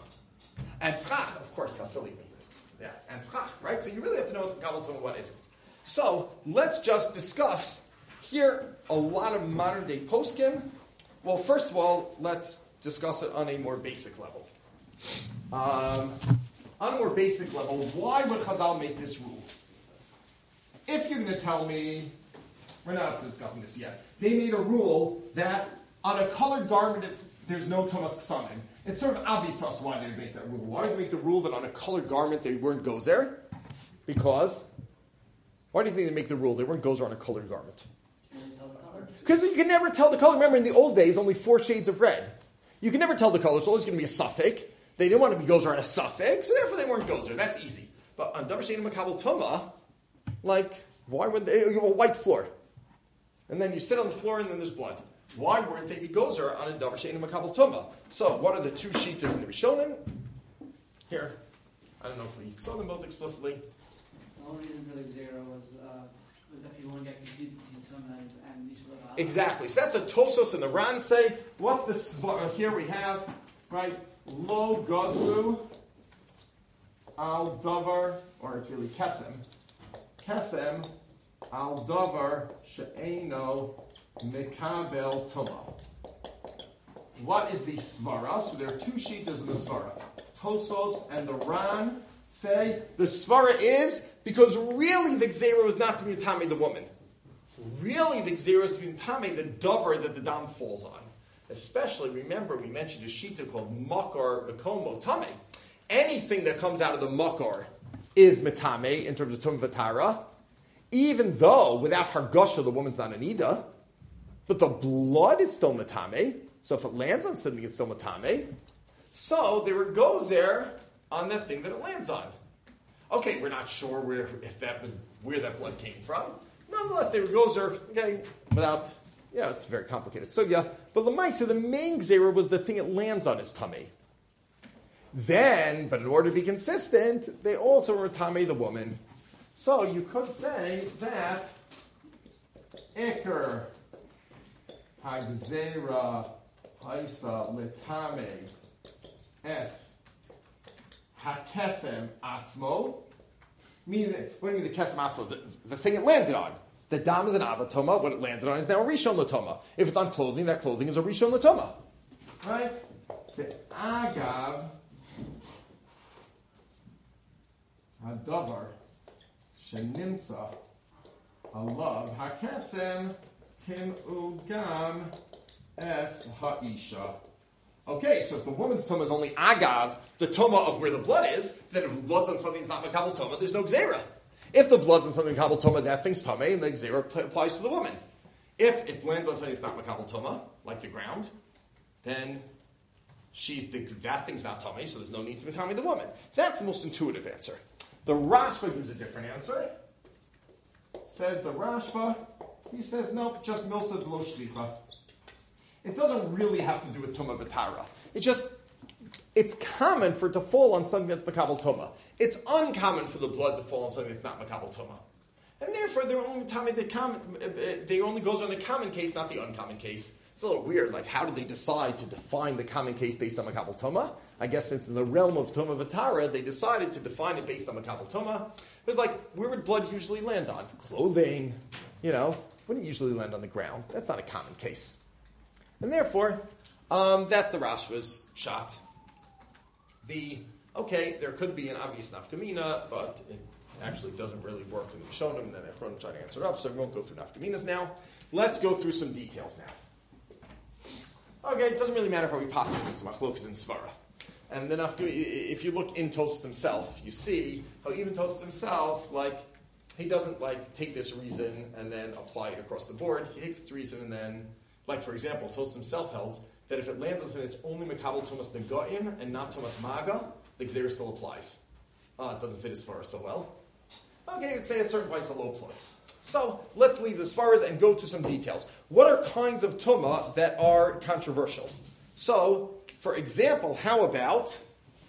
And schach, of course, Hasilimi. Yes, and schach, right? So you really have to know what's makabel toma and what isn't. So let's just discuss here a lot of modern day poskim. Well, first of all, let's discuss it on a more basic level. Um, on a more basic level, why would Chazal make this rule? If you're going to tell me, we're not up to discussing this yet, they made a rule that on a colored garment it's, there's no Tumas Ksamim. It's sort of obvious to us why they would make that rule. Why would they make the rule that on a colored garment they weren't gozer? Because, why do you think they make the rule they weren't gozer on a colored garment? Because you can never tell the color. Remember, in the old days, only four shades of red. You can never tell the color. It's always going to be a suffix. They didn't want to be gozer on a suffix, so therefore they weren't gozer. That's easy. But on Davar Shein makabel toma, like, why would they? You have a white floor. And then you sit on the floor and then there's blood. Why weren't they be gozer on a Davar Shein makabel toma? So, what are the two sheets in the Rishonim? Here. I don't know if we saw them both explicitly. The only reason for the zero was, uh, was that people would get confused between Tumah and, and Yishuv. Exactly. So that's a Tosos and the Ran say. What's this? Uh, here we have, right, Lo Gazru Al Davar, or it's really Kesem. Kesem al davar she'eno mekabel tuma. What is the svara? So there are two shittas in the svara. Tosos and the Ran say the svara is because really the gzera was not to be mitame the woman. Really the gzera is to be mitame the davar that the dam falls on. Especially, remember, we mentioned a shita called makar mekomo tame. Anything that comes out of the makar is mitame in terms of tum vatara, even though without hargasha the woman's not an ida, but the blood is still mitame. So if it lands on something, it's still matame. So there it goes there on that thing that it lands on. Okay, we're not sure where if that was where that blood came from. Nonetheless, there it goes there. Okay, without yeah, it's very complicated. So yeah, but Lamaisa, the main gzera was the thing it lands on is tummy. Then, but in order to be consistent, they also were tame the woman. So you could say that Iker Hagzera Haisa Litame Es Hakesem Atzmo. Meaning, what do you mean the Kesem Atzmo? The, the thing it landed on. The dam is an avatoma. What it landed on is now a rishon latoma. If it's on clothing, that clothing is a rishon latoma. Right? The agav hadavar shenimtza alav hakesem tim ugam es haisha. Okay, so if the woman's toma is only agav, the toma of where the blood is, then if the blood's on something that's not makabel toma, there's no gzera. If the blood's on something makabel toma, that thing's tome, and the gzera pl- applies to the woman. If it lands on something that's not makabel toma, like the ground, then she's the, that thing's not tome, so there's no need to tame the woman. That's the most intuitive answer. The Rashba gives a different answer. Says the Rashba, he says, nope, just milsa de lo shlicha. It doesn't really have to do with Tuma V'tara. It's just, it's common for it to fall on something that's Makabel Tuma. It's uncommon for the blood to fall on something that's not Makabel Tuma. And therefore, they're only Tame, the common, they only goes on the common case, not the uncommon case. It's a little weird, like how did they decide to define the common case based on Makabel Tuma? I guess since in the realm of Tuma V'tara, they decided to define it based on Makabel Tuma. It was like, where would blood usually land on? Clothing, you know, wouldn't usually land on the ground. That's not a common case. And therefore, um, that's the Rashba's shot. The, okay, there could be an obvious nafkamina, but it actually doesn't really work in the Rishonim, and then Echron tried to answer it up, so we won't go through nafkaminas now. Let's go through some details now. Okay, it doesn't really matter how we possibly use machlokas in Svara. And then if you look in Tosfos himself, you see how even Tosfos himself, like, he doesn't, like, take this reason and then apply it across the board. He takes this reason and then, like, for example, Tosfos himself held that if it lands on something that's only Makabel Tumas Negaim and not Tumas Maga, the Gzera still applies. Uh, it doesn't fit as far as so well. Okay, you'd say at certain points a low plug. So, let's leave as far as and go to some details. What are kinds of Tuma that are controversial? So, for example, how about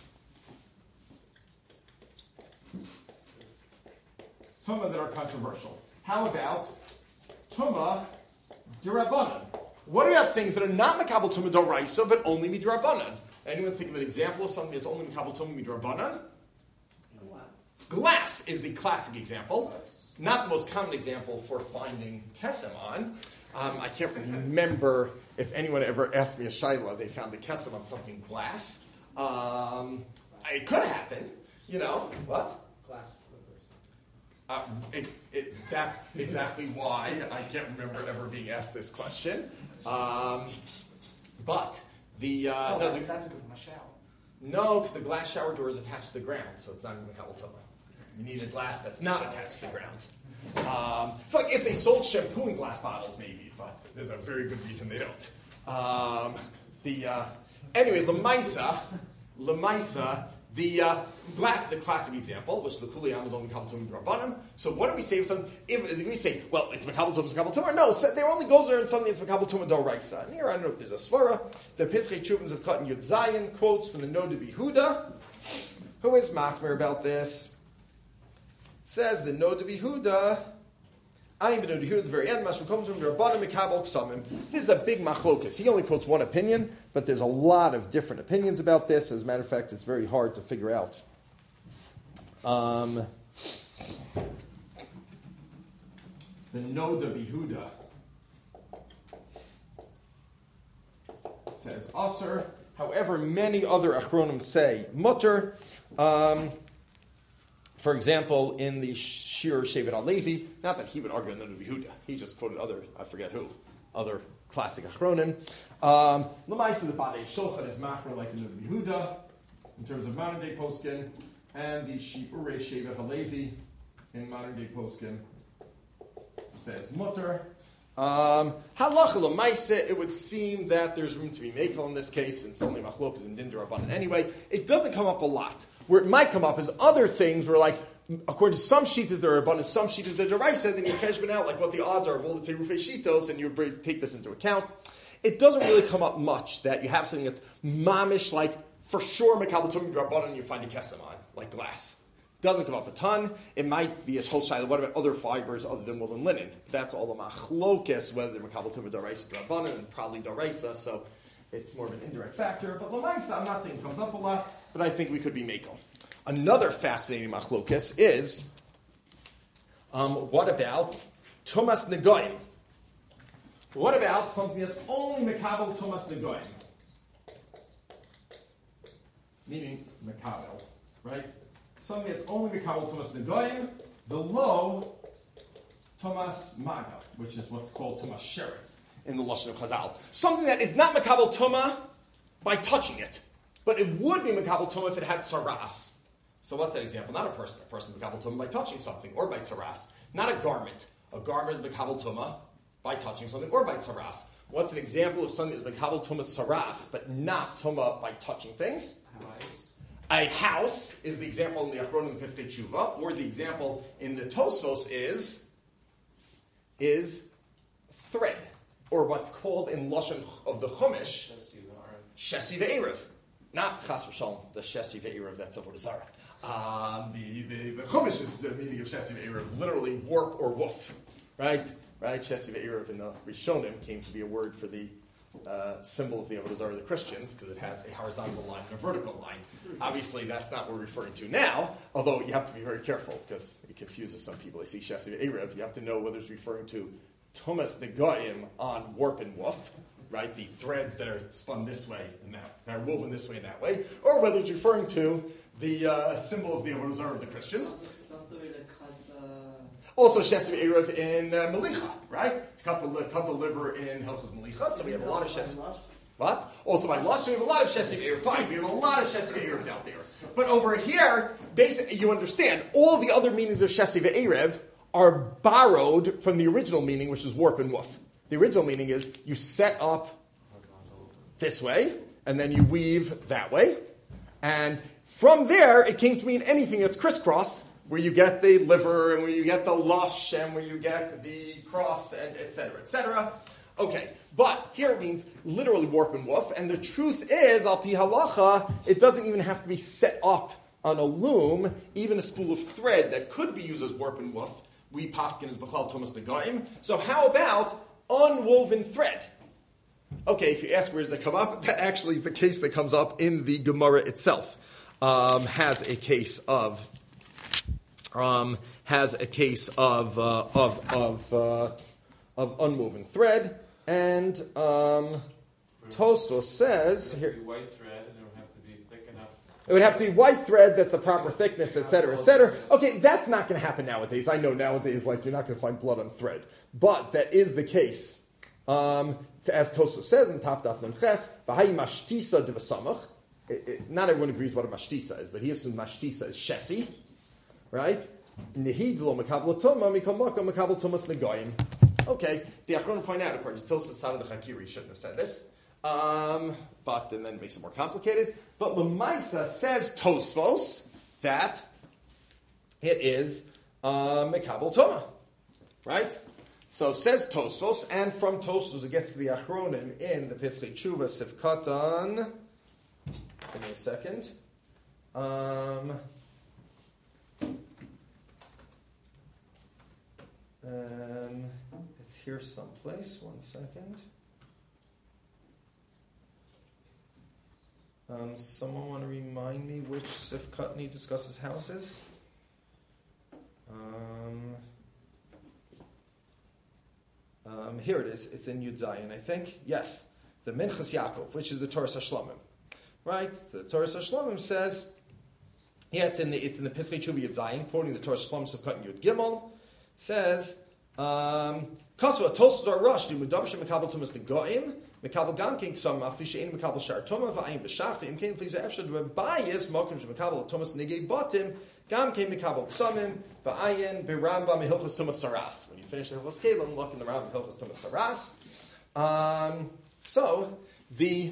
Tuma that are controversial? How about Tuma D'Rabbanan? What about things that are not Makabel Tuma D'Oraisa, but only Midrabanan? Anyone think of an example of something that's only Makabel Tuma Midrabanan? Glass. Glass is the classic example. Not the most common example for finding kesem on. Um, I can't remember if anyone ever asked me a shaila, they found the kesem on something glass. Um, it could happen, you know. What? Glass slippers. Uh, it, it, that's exactly why I can't remember ever being asked this question. Um, but the, uh, Oh, no, that's, the that's a good one, a shower. no, because the glass shower door is attached to the ground, so it's not even Makabel Tuma. You need a glass that's not attached to the ground. Um, it's like if they sold shampoo in glass bottles, maybe, but there's a very good reason they don't. Um, the uh, anyway, Lamaisa, Lamaisa, the uh, glass is a classic example, which the Kuliyam is only Makabel Tuma Rabbanim. So what do we say if something? If we say, well, it's Makabel Tuma, it's Makabel Tuma. No, so there only goes there in something that's Makabel Tuma D'Oraisa. And here I don't know if there's a svara. The Pischei Chuvins of Cotton Yud Zayin quotes from the Noda B'Yehuda, who is machmer about this. Says the Noda B'Yehuda, I'm Noda B'Yehuda at the very end, Mashum comes from Rabbanim Mikabel Ksamim. This is a big machlokas. He only quotes one opinion, but there's a lot of different opinions about this. As a matter of fact, it's very hard to figure out. Um, the Noda Behuda says Aser. However, many other Achronim say Mutter. Um, for example, in the Shir Shevet HaLevi, not that he would argue in the Noda Behuda, he just quoted other, I forget who, other classic Achronim. Um, L'maisa the Badei Shulchan is machmer like the Noda Behuda in terms of modern day poskin, and the Shibure Shevet HaLevi in modern day poskin says Mutter. Um, Halacha l'maisa, it would seem that there's room to be makel in this case, since only machlok is in din d'Rabbanan anyway. It doesn't come up a lot. Where it might come up is other things where, like, according to some shitas there are abundant, some shitas there are deraisa, then you cheshbon out like what the odds are of all the terufei shitos, and you take this into account. It doesn't really come up much that you have something that's mamish, like for sure mekabel tumim d'Rabbanan, you find a kesem on, like glass. Doesn't come up a ton. It might be a whole shaila. What about other fibers other than wool and linen? That's all the machlokes, whether they're mekabel tumim d'Oraisa d'Rabbanan, and probably d'Oraisa, so it's more of an indirect factor. But l'maisa, I'm not saying it comes up a lot, but I think we could be makel. Another fascinating machlokes is, um, what about tumas negoim? What about something that's only mekabel tumas negoim? Meaning mekabel, right? Something that's only mekabel tumas negoim, the low tumas maga, which is what's called tumas sheretz in the lashon of Chazal. Something that is not mekabel tuma by touching it, but it would be mekabel tuma if it had saras. So what's that example? Not a person. A person is mekabel tuma by touching something or by saras. Not a garment. A garment is mekabel tuma by touching something or by saras. What's an example of something that's mekabel tuma saras, but not tuma by touching things? A house is the example in the Achronim Piskei Tshuva, or the example in the Tosfos is is thread, or what's called in lashon of the Chumash shesi ve'erev, not chas v'shalom, the shesi ve'erev that's avodah zarah. Um, the the the Chumash's uh, meaning of shesi ve'erev, literally warp or woof, right? Right. Shesi ve'erev in the Rishonim came to be a word for the Uh, symbol of the avodah zarah of the Christians, because it has a horizontal line and a vertical line. Obviously, that's not what we're referring to now, although you have to be very careful, because it confuses some people. They see Shesi Erev, you have to know whether it's referring to Tumas Negoim on warp and woof, right, the threads that are spun this way and that, that are woven this way and that way, or whether it's referring to the uh, symbol of the avodah zarah of the Christians. It's also the way to cut the... Also, Shesi Erev in uh, Melicha, right? To cut the, cut the liver in Hilchos Melicha, so we have a lot of Shesi. What? Also, by Lush, we have a lot of Shesi Erev. Fine, we have a lot of Shesi Erevs out there. But over here, basically, you understand, all the other meanings of Shesi Erev are borrowed from the original meaning, which is warp and woof. The original meaning is you set up this way, and then you weave that way. And from there, it came to mean anything that's crisscross, where you get the liver, and where you get the lush, and where you get the cross, and et cetera, et cetera. Okay, but here it means literally warp and woof, and the truth is, al pi halacha, it doesn't even have to be set up on a loom, even a spool of thread that could be used as warp and woof. We paskin as b'chal Tumas Negoim. So how about unwoven thread? Okay, if you ask where does that come up, that actually is the case that comes up in the Gemara itself. Um, has a case of um, has a case of uh, of of uh, of unwoven thread, and um, Tosfos says It would here. have to be white thread, and it would have to be thick enough. It would have to be white thread that's the proper thickness, et cetera, et cetera. Okay, that's not going to happen nowadays. I know nowadays, like, you're not going to find blood on thread. But that is the case. Um, as Tosfos says in Top Daf Nun Ches, v'hayi mashtisa d'v'samach. Not everyone agrees what a mashtisa is, but he assumes mashtisa is shesi, right? Nehid lo mekabel tuma, mikol makom mekabel tumas negoyim. Okay, the Achronim point out, according to Tosfos side of the Chakiri, shouldn't have said this. Um, but, and then it makes it more complicated. But Lamaisa says Tosfos that it is uh, Mekabel Toma, right? So says Tosfos, and from Tosfos it gets to the Achronim in the Piskei Tshuva Sifkatan. Give me a second. Um, um, it's here someplace. One second. Um, someone want to remind me which Sifkatni discusses houses? Um, here it is. It's in Yud Zayin, I think. Yes, the Minchas Yaakov, which is the Torah Hashlomim. Right? The Torah Hashlomim says, yeah, it's in the it's in the Piskei Tshuva Yud Zayin, quoting the Torah Hashlomim of Cotton Yud Gimel, says, um, Kasva Tosos or Rush, do Mudav Shem Mekabel Tumas the Goim, Mekabel Gam King Sam Mafish Ein Mekabel Shar Toma Va'ayim B'Shach V'Im Kein Please Efshad V'Bayis Mokim Shem Mekabel Tumas Negei Batim Gam Kein Mekabel Ksamim Va'ayin B'Rambam Hilchos Tumas Saras. When you finish the Hilchos Kelim, look in the Rambam Hilchos Tumas Saras. Um, so the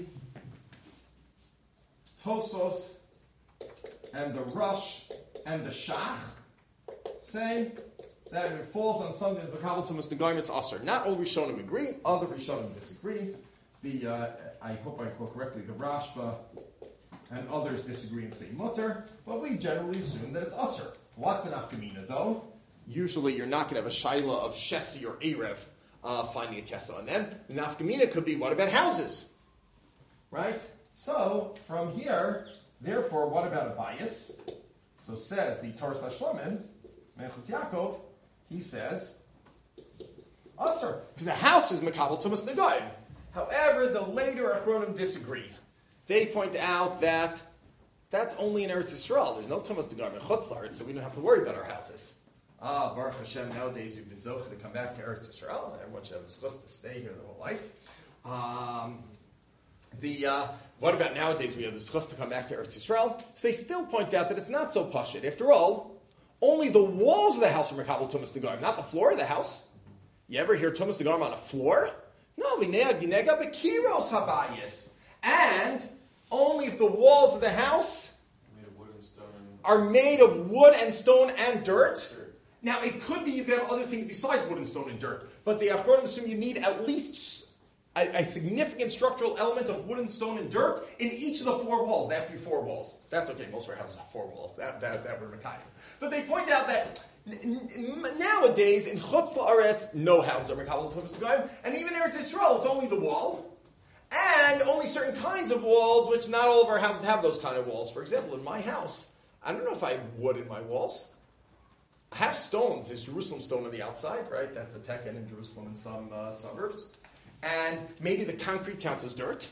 Tosos and the Rush and the Shach say that if it falls on something that's Mekabel Tumas Negoim, it's Aser. Not all Rishonim agree, other Rishonim disagree. The, uh, I hope I quote correctly, the Rashba and others disagree and say Mutter, but we generally assume that it's Aser. What's the Nafkamina though? Usually you're not going to have a Shaila of Shesi or Erev uh, finding a Kesa on them. The Nafkamina could be, what about houses? Right? So, from here, therefore, what about a bias? So says the Torah Hashlomim, Menchus Yaakov, he says, Aser, because the house is Mekabel Tumas Negoim. However, the later Achronim disagree. They point out that that's only in Eretz Yisrael. There's no Tumas Negoim in Chutz La'aretz, so we don't have to worry about our houses. Ah, Baruch Hashem, nowadays you've been zocheh to come back to Eretz Yisrael, and everyone should have supposed to stay here their whole life. Um, the uh, what about nowadays we have the zchus to come back to Eretz Yisrael? So they still point out that it's not so pashut. After all, only the walls of the house are Mekabel Tumas Negoim, not the floor of the house. You ever hear Tumas Negoim on a floor? No, V'nega Ginega Bekiros Habayis. And only if the walls of the house Made of wood and stone. are made of wood and stone and dirt. Now, it could be you could have other things besides wood and stone and dirt, but the Achronim assume you need at least a, a significant structural element of wood and stone and dirt in each of the four walls. They have to be four walls. That's okay. Most of our houses have four walls. That that that we're Mekayim. But they point out that n- n- nowadays in Chutz La'aretz, no houses are Mekabel Tumas Negoim, and even in Eretz Yisrael, it's only the wall, and only certain kinds of walls, which not all of our houses have those kind of walls. For example, in my house, I don't know if I have wood in my walls. I have stones. There's Jerusalem stone on the outside, right? That's the Teken in Jerusalem in some uh, suburbs. And maybe the concrete counts as dirt.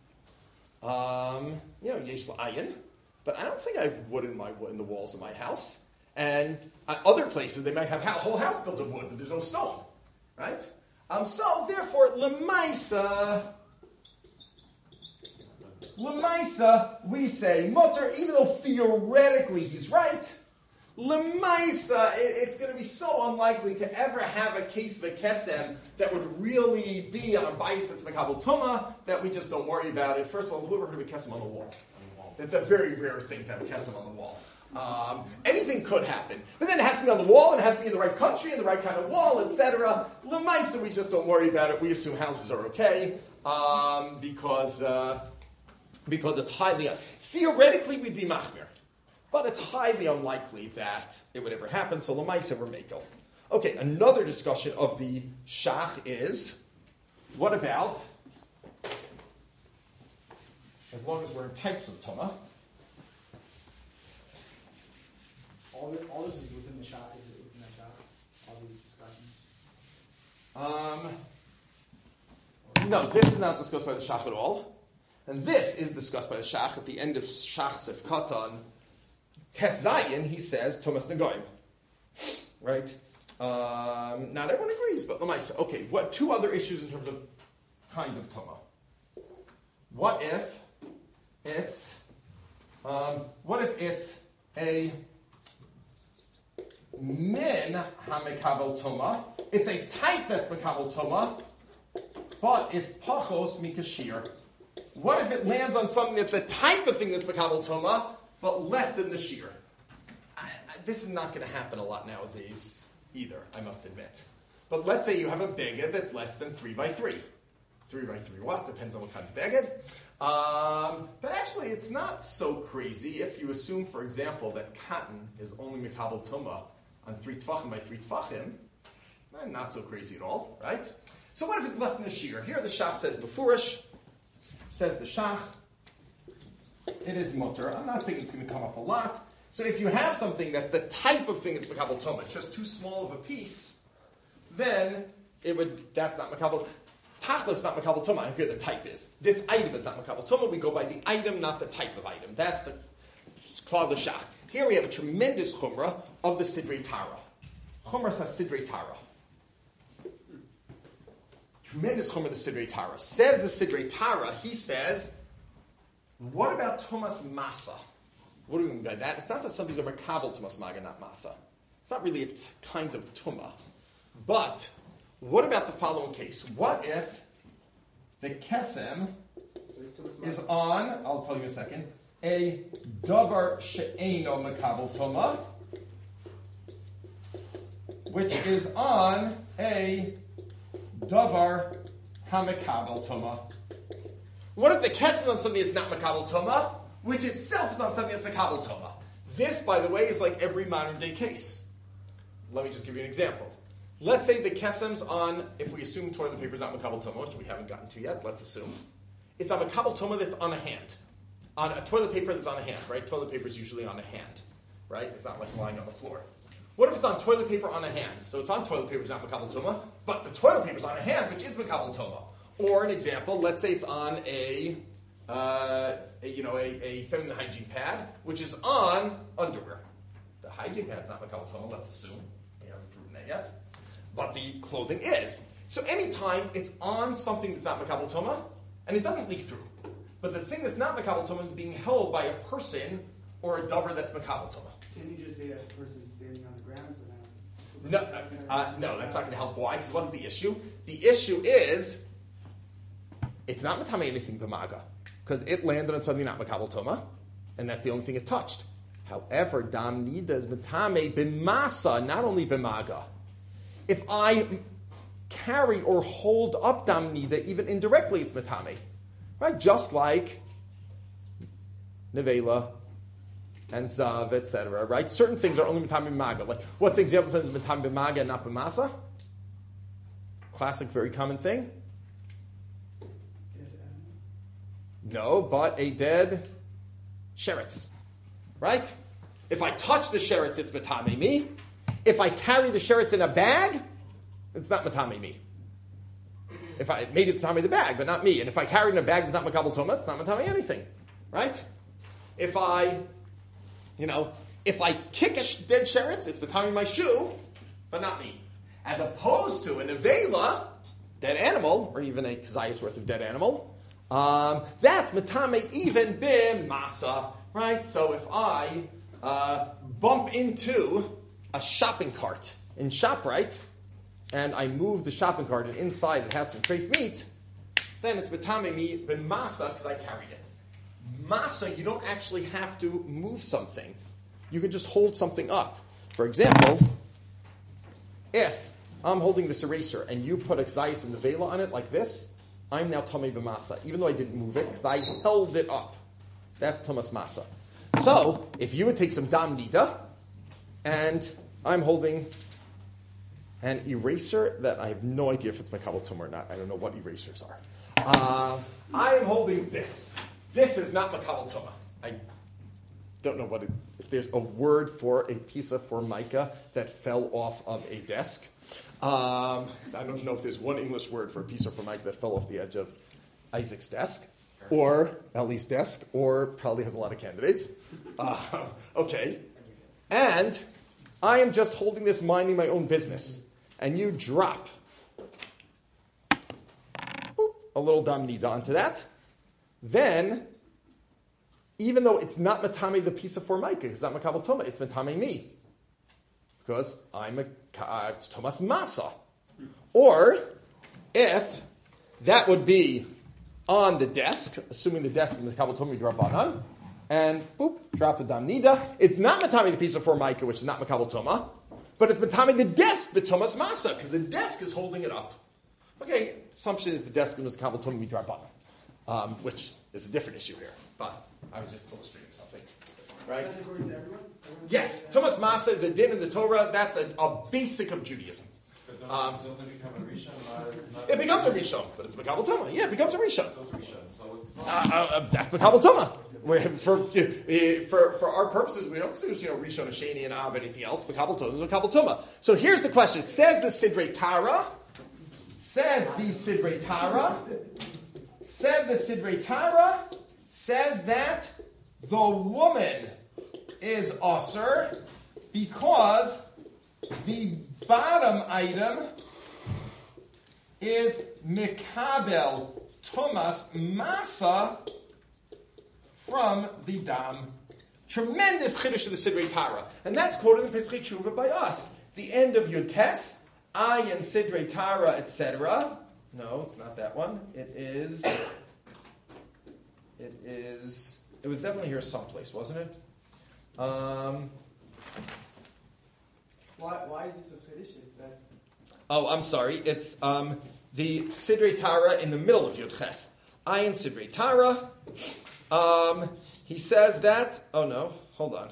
Um, you know, yesh la'ayin. But I don't think I have wood in my in the walls of my house. And uh, other places, they might have a whole house built of wood, but there's no stone. Right? Um, so, therefore, lemaisa, lemaisa, we say, mutter, even though theoretically he's right, Lemaisa, it's going to be so unlikely to ever have a case of a kesem that would really be on a bias that's Mekabel Tuma that we just don't worry about it. First of all, who ever heard of a kesem on the wall? It's a very rare thing to have a kesem on the wall. Um, anything could happen. But then it has to be on the wall, and it has to be in the right country, and the right kind of wall, et cetera. Lemaisa, we just don't worry about it. We assume houses are okay um, because, uh, because it's highly... Theoretically, we'd be machmir. But it's highly unlikely that it would ever happen, so Lamaisa we're Mekel. Okay, another discussion of the Shach is, what about, as long as we're in types of Tumah, All, the, all this is within the shop, is it within that shop? All these discussions? Um, no, this is not discussed by the Shach at all. And this is discussed by the Shach at the end of Shach Sef Katan. Tes Zayin, he says, Tumas Negoim. Right? Um, not everyone agrees, but Lamaisa. Okay, what two other issues in terms of kinds of Tumah? What if it's um, what if it's a min ha-mekabel Tumah? It's a type that's mekabel Tumah, but it's pachos mikashir. What if it lands on something that's the type of thing that's mekabel Tumah, but less than the shear? I, I, this is not going to happen a lot nowadays either, I must admit. But let's say you have a beged that's less than three by three. Three by three what? Depends on what kind of beged. Um, but actually, it's not so crazy if you assume, for example, that cotton is only mekabel Tumah on three tfachim by three tfachim. Eh, not so crazy at all, right? So what if it's less than a shear? Here the Shach says befurish, says the Shach, it is mutter. I'm not saying it's going to come up a lot. So if you have something that's the type of thing that's mekabel Tumah, it's just too small of a piece, then it would, that's not makabel. Tachlis is not makabel tuma. I don't care what the type is. This item is not makabel tuma. We go by the item, not the type of item. That's the klal l'shach. Here we have a tremendous chumrah of the sidrei tara. Chumrah says sidrei tara. Tremendous chumrah of the sidrei tara. Says the sidrei tara, he says, what about tumas masa? What do we mean by that? It's not that some of these are makabel tumas maga, not masa. It's not really a t- kind of tumah. But what about the following case? What if the kesem is on, I'll tell you in a second, a davar she'eno makabel tumah, which is on a davar hamakabel tumah. What if the kesem on something that's not makabel tumah, which itself is on something that's makabel tumah? This, by the way, is like every modern day case. Let me just give you an example. Let's say the kesem's on, if we assume toilet paper is not makabel tumah, which we haven't gotten to yet, let's assume. It's on makabel tumah that's on a hand. On a toilet paper that's on a hand, right? Toilet paper is usually on a hand, right? It's not like lying on the floor. What if it's on toilet paper on a hand? So it's on toilet paper, it's not makabel tumah, but the toilet paper is on a hand, which is makabel tumah. Or an example, let's say it's on a, uh, a you know, a, a feminine hygiene pad, which is on underwear. The hygiene pad's not makabel tumah, let's assume. We haven't proven that yet. But the clothing is. So anytime it's on something that's not makabel tumah, and it doesn't leak through, but the thing that's not makabel tumah is being held by a person or a dover that's makabel tumah. Can you just say that the person's standing on the ground so now it's... No, uh, no, that's not going to help. Why? Because what's the issue? The issue is it's not matame anything b'maga because it landed on something not makabel tumah, and that's the only thing it touched. However, dam nida is matame b'masa, not only b'maga. If I carry or hold up dam nida, even indirectly, it's matame, right? Just like nevela and zav, et cetera. Right? Certain things are only matame b'maga. Like what's the example of matame b'maga and not b'masa? Classic, very common thing. No, but a dead sheretz, right? If I touch the sheretz, it's matame me. If I carry the sheretz in a bag, it's not matame me. If I maybe it's matame the bag, but not me. And if I carry it in a bag that's not makabel tumah, it's not matame anything, right? If I, you know, if I kick a sh- dead sheretz, it's matame my shoe, but not me. As opposed to an nevela, dead animal, or even a kazayas worth of dead animal, um, that's matame even b'masa, right? So if I uh, bump into a shopping cart in ShopRite, and I move the shopping cart, and inside it has some treif meat, then it's matame me b'masa because I carried it. Masa, you don't actually have to move something. You can just hold something up. For example, if I'm holding this eraser and you put a kzayis from the vela on it like this, I'm now tamei b'masa, even though I didn't move it because I held it up. That's tumas masa. So, if you would take some dam nida, and I'm holding an eraser that I have no idea if it's makabel tumah or not. I don't know what erasers are. Uh, I am holding this. This is not makabel tumah. I don't know what it, if there's a word for a piece of formica that fell off of a desk. Um, I don't know if there's one English word for a piece of formica that fell off the edge of Isaac's desk, or Ellie's desk, or probably has a lot of candidates. Uh, okay. And I am just holding this, minding my own business. And you drop boop, a little dam nida onto that. Then, even though it's not matame the piece of formica, because it's not makabel tumah, it's matame me. Because I'm a uh, it's tumas masa. Or, if that would be on the desk, assuming the desk is makabel tumah drabanan, and boop, drop a dam nida. It's not matame the piece of formica, which is not makabel tumah, but it's matame the desk, but tumas masa, because the desk is holding it up. Okay, assumption is the desk is makabel tumah midrabanan, um, which is a different issue here. But I was just illustrating something, right? That's according to everyone? Everyone's Yes, tumas masa is a din in the Torah. That's a, a basic of Judaism. But doesn't, Um, doesn't it become a rishon? Not, not It becomes a rishon, but it's makabel tumah. Yeah, it becomes a rishon. So it's rishon. So it's Uh, uh, that's makabel tumah. For, uh, for for our purposes, we don't use you know rishon, sheni, and av, anything else. Makabel tumah is makabel tumah. So here's the question: says the Sidrei Tara, Says the Sidrei Tara, said the Sidrei Tara, says that the woman is osir because the bottom item is mikabel Thomas Masa from the dam. Tremendous chiddush of the Sidrei Tara. And that's quoted in Pesach Tshuva by us. The end of Yud Tes, I and Sidrei Tara, et cetera. No, it's not that one. It is, it is, it was definitely here someplace, wasn't it? Um, Why, why is this a chiddush if that's... oh, I'm sorry. It's um, the Sidrei Tara in the middle of Yud Ches. I and Sidrei Tara. Um, he says that. Oh no, hold on.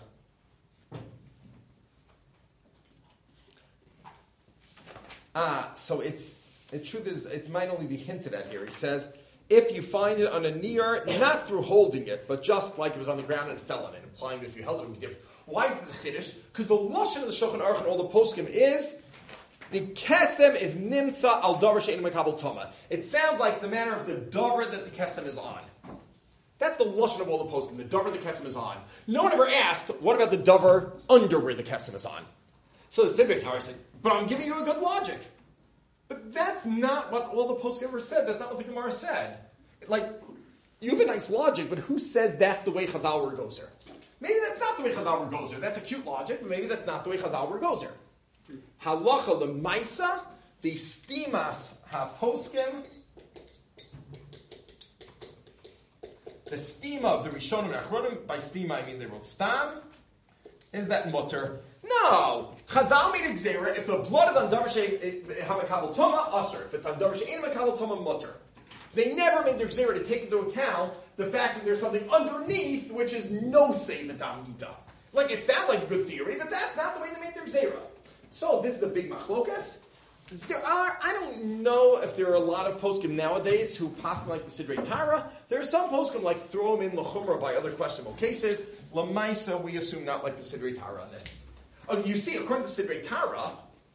Ah, so it's the truth is it might only be hinted at here. He says if you find it on a near, not through holding it, but just like it was on the ground and fell on it, implying that if you held it, it would be different. Why is this a chiddush? Because the lashon of the Shulchan Aruch and all the poskim is the kesem is nimtza al davar she'ein makabel toma. It sounds like it's a matter of the davar that the kesem is on. That's the lashon of all the poskim. The davar the kesem is on. No one ever asked, what about the davar under where the kesem is on? So the Sidrei Tara said, but I'm giving you a good logic. But that's not what all the poskim ever said. That's not what the Gemara said. Like, you have a nice logic, but who says that's the way Chazal were gozer? Maybe that's not the way Chazal were gozer. That's a cute logic, but maybe that's not the way Chazal were gozer. Halacha lemaisa, the stimas ha-poskim, the stima of the Rishonim and Achronim, by stima I mean they wrote stam, is that mutter? No! Chazal made a gzera, if the blood is on davar she'ein toma, asur. If it's on davar she'ein toma, mutter. They never made their gzera to take into account the fact that there's something underneath which is no say the damnita. Like, it sounds like a good theory, but that's not the way they made their gzera. So, this is a big machlokas. There are, I don't know if there are a lot of poskim nowadays who possibly like the Sidrei Tara. There are some poskim like throw them in l'chumra by other questionable cases. Lamaisa, we assume not like the Sidrei Tara on this. Oh, you see, according to the Sidrei Tara,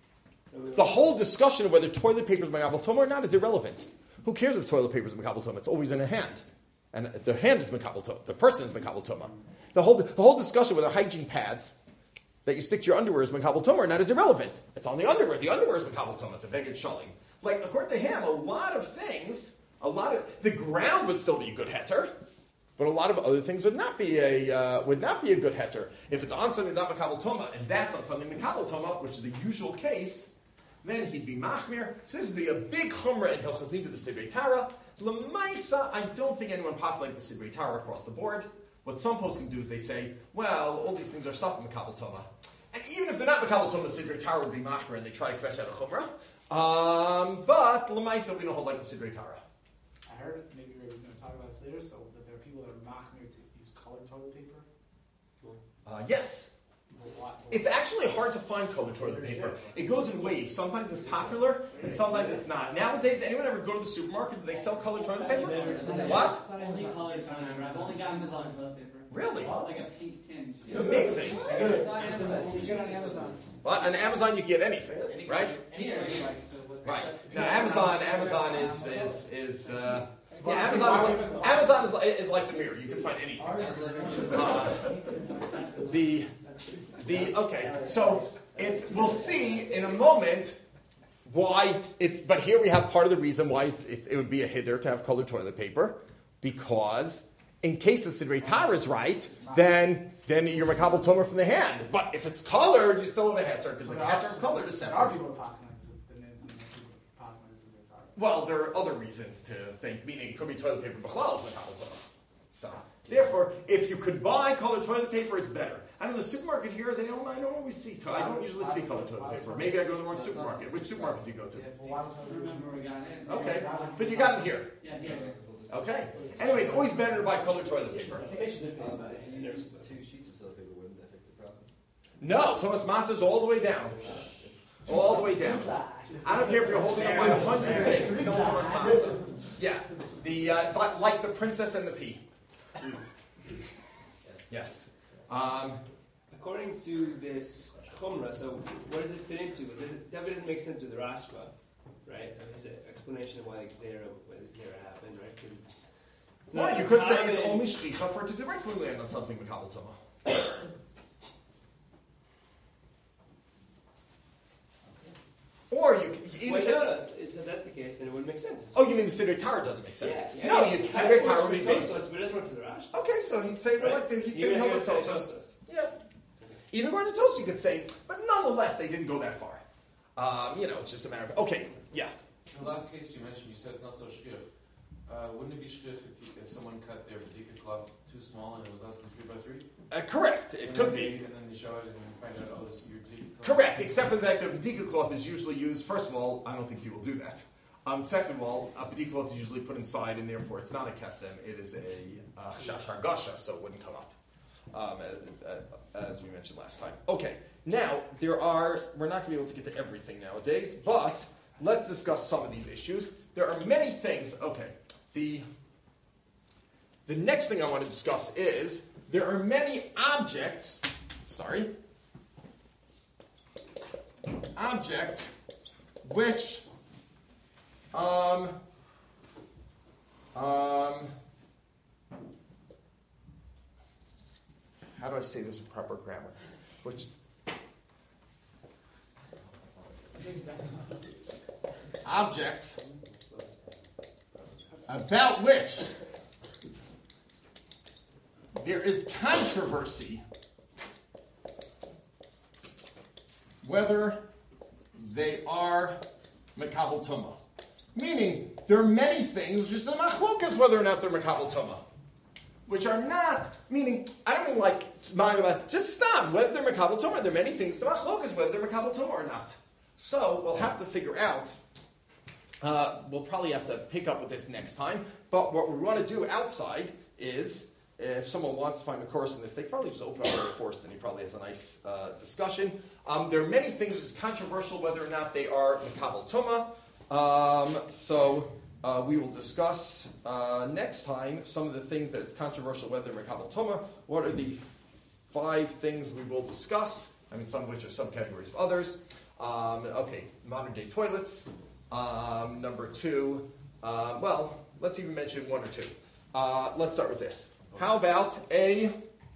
the whole discussion of whether toilet paper is makabel toma or not is irrelevant. Who cares if toilet paper is makabel toma? It's always in a hand. And the hand is makabel toma. The person is makabel toma. The whole, the whole discussion whether hygiene pads that you stick to your underwear is makabel toma or not is irrelevant. It's on the underwear. The underwear is makabel toma. It's a veged shaling. Like, according to him, a lot of things, a lot of, the ground would still be a good heter, but a lot of other things would not be a uh, would not be a good heter. If it's on something that's not makabel toma, and that's on something makabel toma, which is the usual case, then he'd be machmir. So this would be a big chumrah in Hilchos Nida, the Sidrei Tara. Lemaisa, I don't think anyone possibly like the Sidrei Tara across the board. What some folks can do is they say, well, all these things are stuff in makabel toma. And even if they're not makabel toma, the Sidrei Tara would be machmir, and they try to kvesh out a chumrah. Um, but lemaisa, we don't hold like the Sidrei Tara. I heard maybe Ray was going to talk about this later, so that there are people that are machmir to use colored toilet paper. Uh, yes. Well, It's actually hard to find colored toilet paper. It goes in waves. Sometimes it's popular, and sometimes it's not. Nowadays, anyone ever go to the supermarket? Do they sell colored toilet paper? What? It's not only colored toilet paper. I've only got Amazon toilet paper. Really? Like a pink tinge. Amazing. It's on Amazon. You get on Amazon. But on Amazon, you can get anything, right? Anywhere you like. So what- Right. Now, Amazon, Amazon is is is. Uh, yeah, Amazon is like, Amazon is, like- is like the mirror. You can find anything. Uh, the the okay. So it's we'll see in a moment why it's. But here we have part of the reason why it's, it, it would be a hitter to have colored toilet paper, because in case the Sidrei Tara is right, then then you're makabel toma from the hand. But if it's colored, you still have a heter because the heter of colored is There are separate. people that pass like this, and then people that pass like this in their car. Well, there are other reasons to think, meaning it could be toilet paper b'chlal is makabel toma. So, therefore, if you could buy colored toilet paper, it's better. I know the supermarket here, they don't, I don't always see, to- I don't usually see colored toilet paper. Maybe I go to the wrong supermarket. Which supermarket do you go to? Well, why would I toilet remember we got in. Okay, but you got it here. Yeah, yeah. Okay. Anyway, it's always better to buy colored toilet paper. Um, if you use two sheets of toilet paper, wouldn't that fix the problem? No, Thomas Massa's all the way down. All the way down. I don't care if you're holding up by a hundred things. It's still Thomas Massa. Yeah. The, uh, like- like the princess and the pea. Yes. Um, According to this chumrah, so what does it fit into? It definitely doesn't make sense with the Rashba, right? Of his explanation of why the Xera, why the Xera happened, right? Because it's, it's Well, not you could say common- it's only shlicha for it to directly land on something Makabel Tuma. Or you could either Well, say, no, no. It's, if that's the case, then it would make sense. It's- oh, you mean the Siddur Tower doesn't make sense? Yeah, yeah. No, I mean, you'd it Siddur kinda Tower works would be for based. Tosfos, but it doesn't work for the Rashi. Okay, so he'd say, Right? like, he'd say Even if you Hilchos would say Tosfos. Tosfos. Yeah. Even according to Tosfos, you could say, but nonetheless, they didn't go that far. Um, you know, it's just a matter of, okay, yeah. The last case you mentioned, you said it's not so shkir. Uh, wouldn't it be shkir if, you, if someone cut their badika cloth too small and it was less than three by three? Uh, correct, it And could then be. you- And then you show it and you find out, oh, this is your badika cloth. Correct, except for the fact that badika cloth is usually used, first of all, I don't think people do that. Um, second of all, a badika cloth is usually put inside, and therefore it's not a kesem, it is a uh, chash hargasha, so it wouldn't come up, um, as, as we mentioned last time. Okay, now, there are, we're not going to be able to get to everything nowadays, but let's discuss some of these issues. There are many things, okay, the, the next thing I want to discuss is, there are many objects, sorry, objects which um, um, how do I say this in proper grammar? Which objects about which there is controversy whether they are Makabel Tumah. Meaning, there are many things which are machlokas whether or not they're Makabel Tumah. Which are not, meaning, I don't mean like, just stam, whether they're Makabel Tumah. There are many things, the machlokas whether they're Makabel Tumah or not. So, we'll have to figure out, uh, we'll probably have to pick up with this next time, but what we want to do outside is, if someone wants to find a course in this, they can probably just open up the course and he probably has a nice uh, discussion. Um, there are many things that's controversial whether or not they are Makabel Tumah. Um, so uh, we will discuss uh, next time some of the things that it's controversial whether they're Makabel Tumah. What are the five things we will discuss? I mean, some of which are subcategories of others. Um, okay, modern day toilets. Um, number two, uh, well, let's even mention one or two. Uh, let's start with this. How about a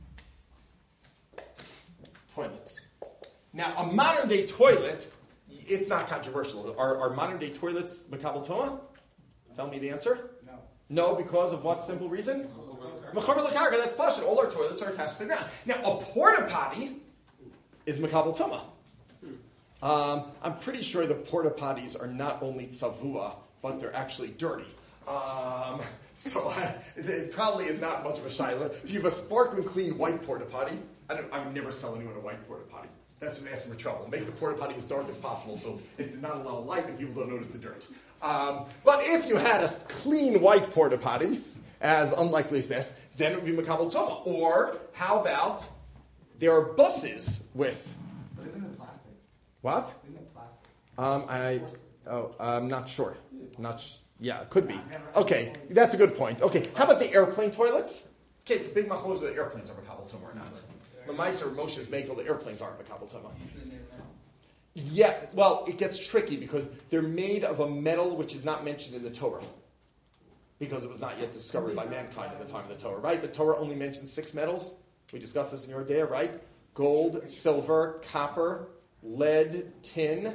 toilet? Now, a modern day toilet, it's not controversial. Are, are modern day toilets Makabel Tumah? Tell me the answer. No. No, because of what simple reason? Mechaber l'karka, that's pashut. All our toilets are attached to the ground. Now, a porta potty is Makabel Tumah. Um, I'm pretty sure the porta potties are not only tzavua, but they're actually dirty. Um, so I, it probably is not much of a shaila. If you have a sparkling clean white porta potty, I, don't, I would never sell anyone a white porta potty. That's just asking for trouble. Make the porta potty as dark as possible so it's not a lot of light and people don't notice the dirt. Um, but if you had a clean white porta potty, as unlikely as this, then it would be Makabel Tumah. Or how about there are buses with But isn't it plastic? what? Isn't it plastic? Um, I oh, I'm not sure. Not sh- yeah, it could be. Okay, that's a good point. Okay, how about the airplane toilets? Okay, it's a big machlokes whether airplanes are Makabel Tumah or not. Lemaiser Moshe's Mekel, the airplanes aren't Makabel Tumah. Usually made of metal. Yeah, well, it gets tricky because they're made of a metal which is not mentioned in the Torah. Because it was not yet discovered by mankind at the time of the Torah, right? The Torah only mentions six metals. We discussed this in your day, right? Gold, silver, copper, lead, tin.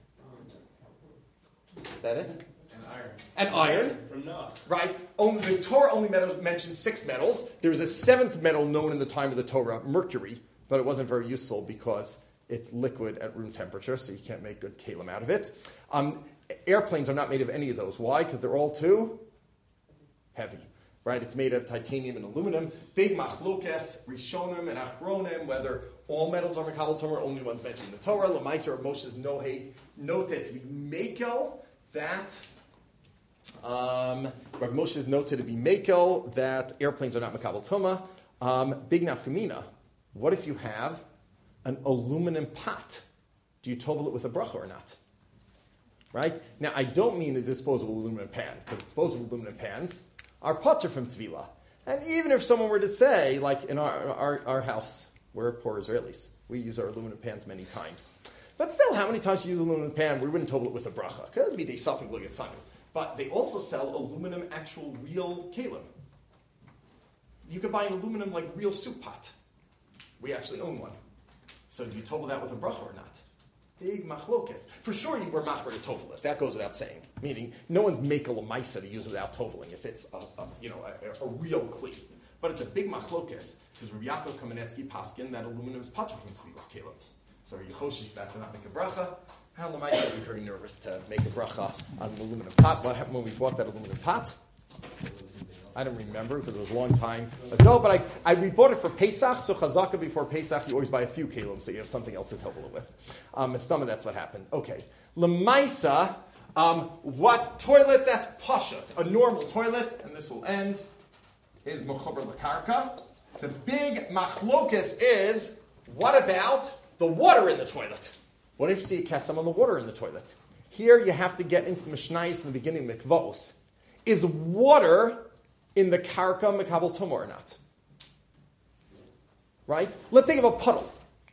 Is that it? And iron. And iron, From Noah. right? Only, the Torah only metal, mentions six metals. There was a seventh metal known in the time of the Torah, mercury, but it wasn't very useful because it's liquid at room temperature, so you can't make good kalim out of it. Um, airplanes are not made of any of those. Why? Because they're all too heavy, right? It's made of titanium and aluminum. Big machlokes, rishonim and achronim, whether all metals are Makabel Tumah or only ones mentioned in the Torah. Lemaiser of Moshe's noted to be mekel that um, Rav Moshe is noted to be mekel that airplanes are not Makabel Tumah. Um, big nafkamina. What if you have an aluminum pot? Do you tovel it with a bracha or not? Right? Now, I don't mean a disposable aluminum pan, because disposable aluminum pans are potter from Tvila. And even if someone were to say, like in our, our, our house, we're poor Israelis, we use our aluminum pans many times. But still, how many times you use aluminum pan, we wouldn't tovel it with a bracha. Because it'd be the suffix look at sanu. But they also sell aluminum actual real kalim. You could buy an aluminum like real soup pot. We actually own one. So do you tovel that with a bracha or not? Big machlokes. For sure you were machmer to tovel it. That goes without saying. Meaning, no one's make a lemaisa to use it without toveling if it's a, a you know a, a real kli. But it's a big machlokes because Rabbi Yaakov Kamenetsky paskin that aluminum is patur from tefillas kalim. So Yechoshish that to not make a bracha. How lemaisa are we very nervous to make a bracha on an aluminum pot? What happened when we bought that aluminum pot? I don't remember because it was a long time ago, but I, I we bought it for Pesach, so Chazaka before Pesach, you always buy a few kalim, so you have something else to tovel it with. Um, Mistama, that's what happened. Okay. Lemaisa, um, what toilet that's pasha, a normal toilet, and this will end, is Mechober Lakarka. The big machlokas is, what about the water in the toilet? What if you see a kesem on the water in the toilet? Here you have to get into the Mishnayos in the beginning, Mikvos. Is water in the karka mekabel tumah or not? Right? Let's think of a puddle.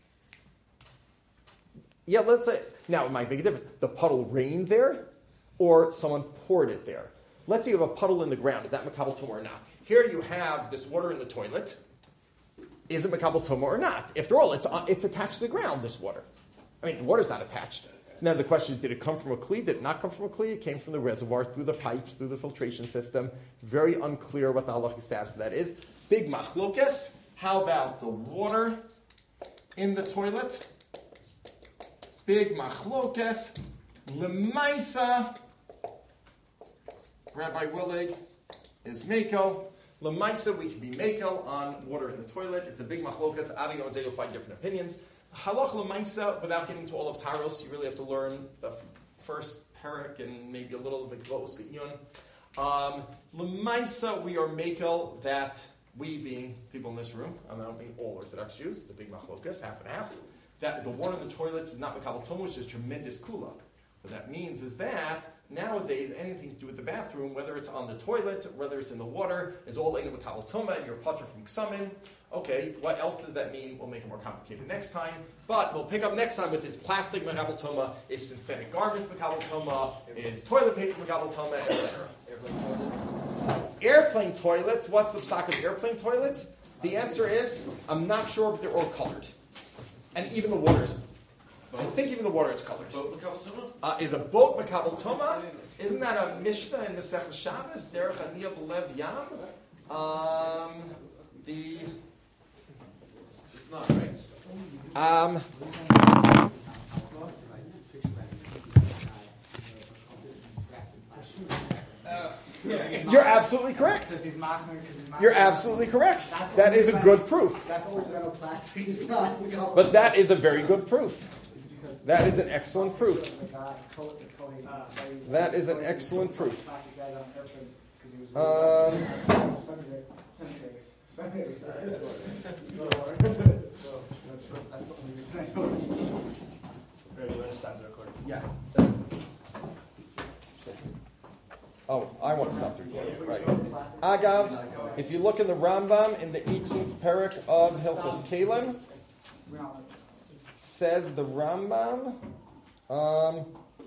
Yeah, let's say, now it might make a difference. The puddle rained there, or someone poured it there. Let's say you have a puddle in the ground. Is that mekabel tumah or not? Here you have this water in the toilet. Is it mekabel tumah or not? After all, it's, it's attached to the ground, this water. I mean, the water's not attached. Now the question is, did it come from a kli? Did it not come from a kli? It came from the reservoir, through the pipes, through the filtration system. Very unclear what the halachic status of that is. Big machlokes. How about the water in the toilet? Big machlokes. Lemaisa. Rabbi Willig is mekel. Lemaisa, we can be mekel on water in the toilet. It's a big machlokes. Adi Yom Hazeh, you'll find different opinions. Halach lemaisa, without getting to all of Taros, you really have to learn the first parak and maybe a little bit of Mikvos B'iyun. Um, lemaisa, we are mekel that we, being people in this room, I don't mean all Orthodox Jews, it's a big machlokas, half and half, that the water in the toilets is not mekabel tumah, which is tremendous kula. What that means is that nowadays, anything to do with the bathroom, whether it's on the toilet, whether it's in the water, is all in mekabel tumah, and you're patur from ksamin. Okay, what else does that mean? We'll make it more complicated next time. But we'll pick up next time with is plastic mekabel tumah, is synthetic garments mekabel tumah, is toilet paper mekabel tumah, et cetera. Airplane toilets. What's the psak of airplane toilets? The answer is, I'm not sure, but they're all colored. And even the water is, I think even the water is colored. Boat mekabel tumah? Uh, is a boat mekabel tumah? Isn't that a Mishnah in Masechah Shabbos? Derech Aniyah B'lev Yam? Um, the... It's not right. Um, you're absolutely correct. Because he's machmer, because he's machmer. You're absolutely correct. That is a good proof. That's the only reason I know plastic is not. But that is a very good proof. That is an excellent proof. That is an excellent proof. Um, Ready, you want to stop the recording? yeah. Oh, I want to stop the recording. Right. Agav, if you look in the Rambam in the eighteenth parak of Hilchos Kalim, says the Rambam, um,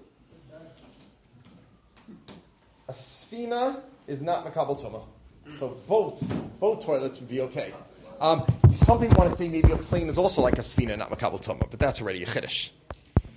a sfina is not mekabel tumah. So boats, boat toilets would be okay. Um, some people want to say maybe a plane is also like a sfina, not mekabel tumah, but that's already a chiddush.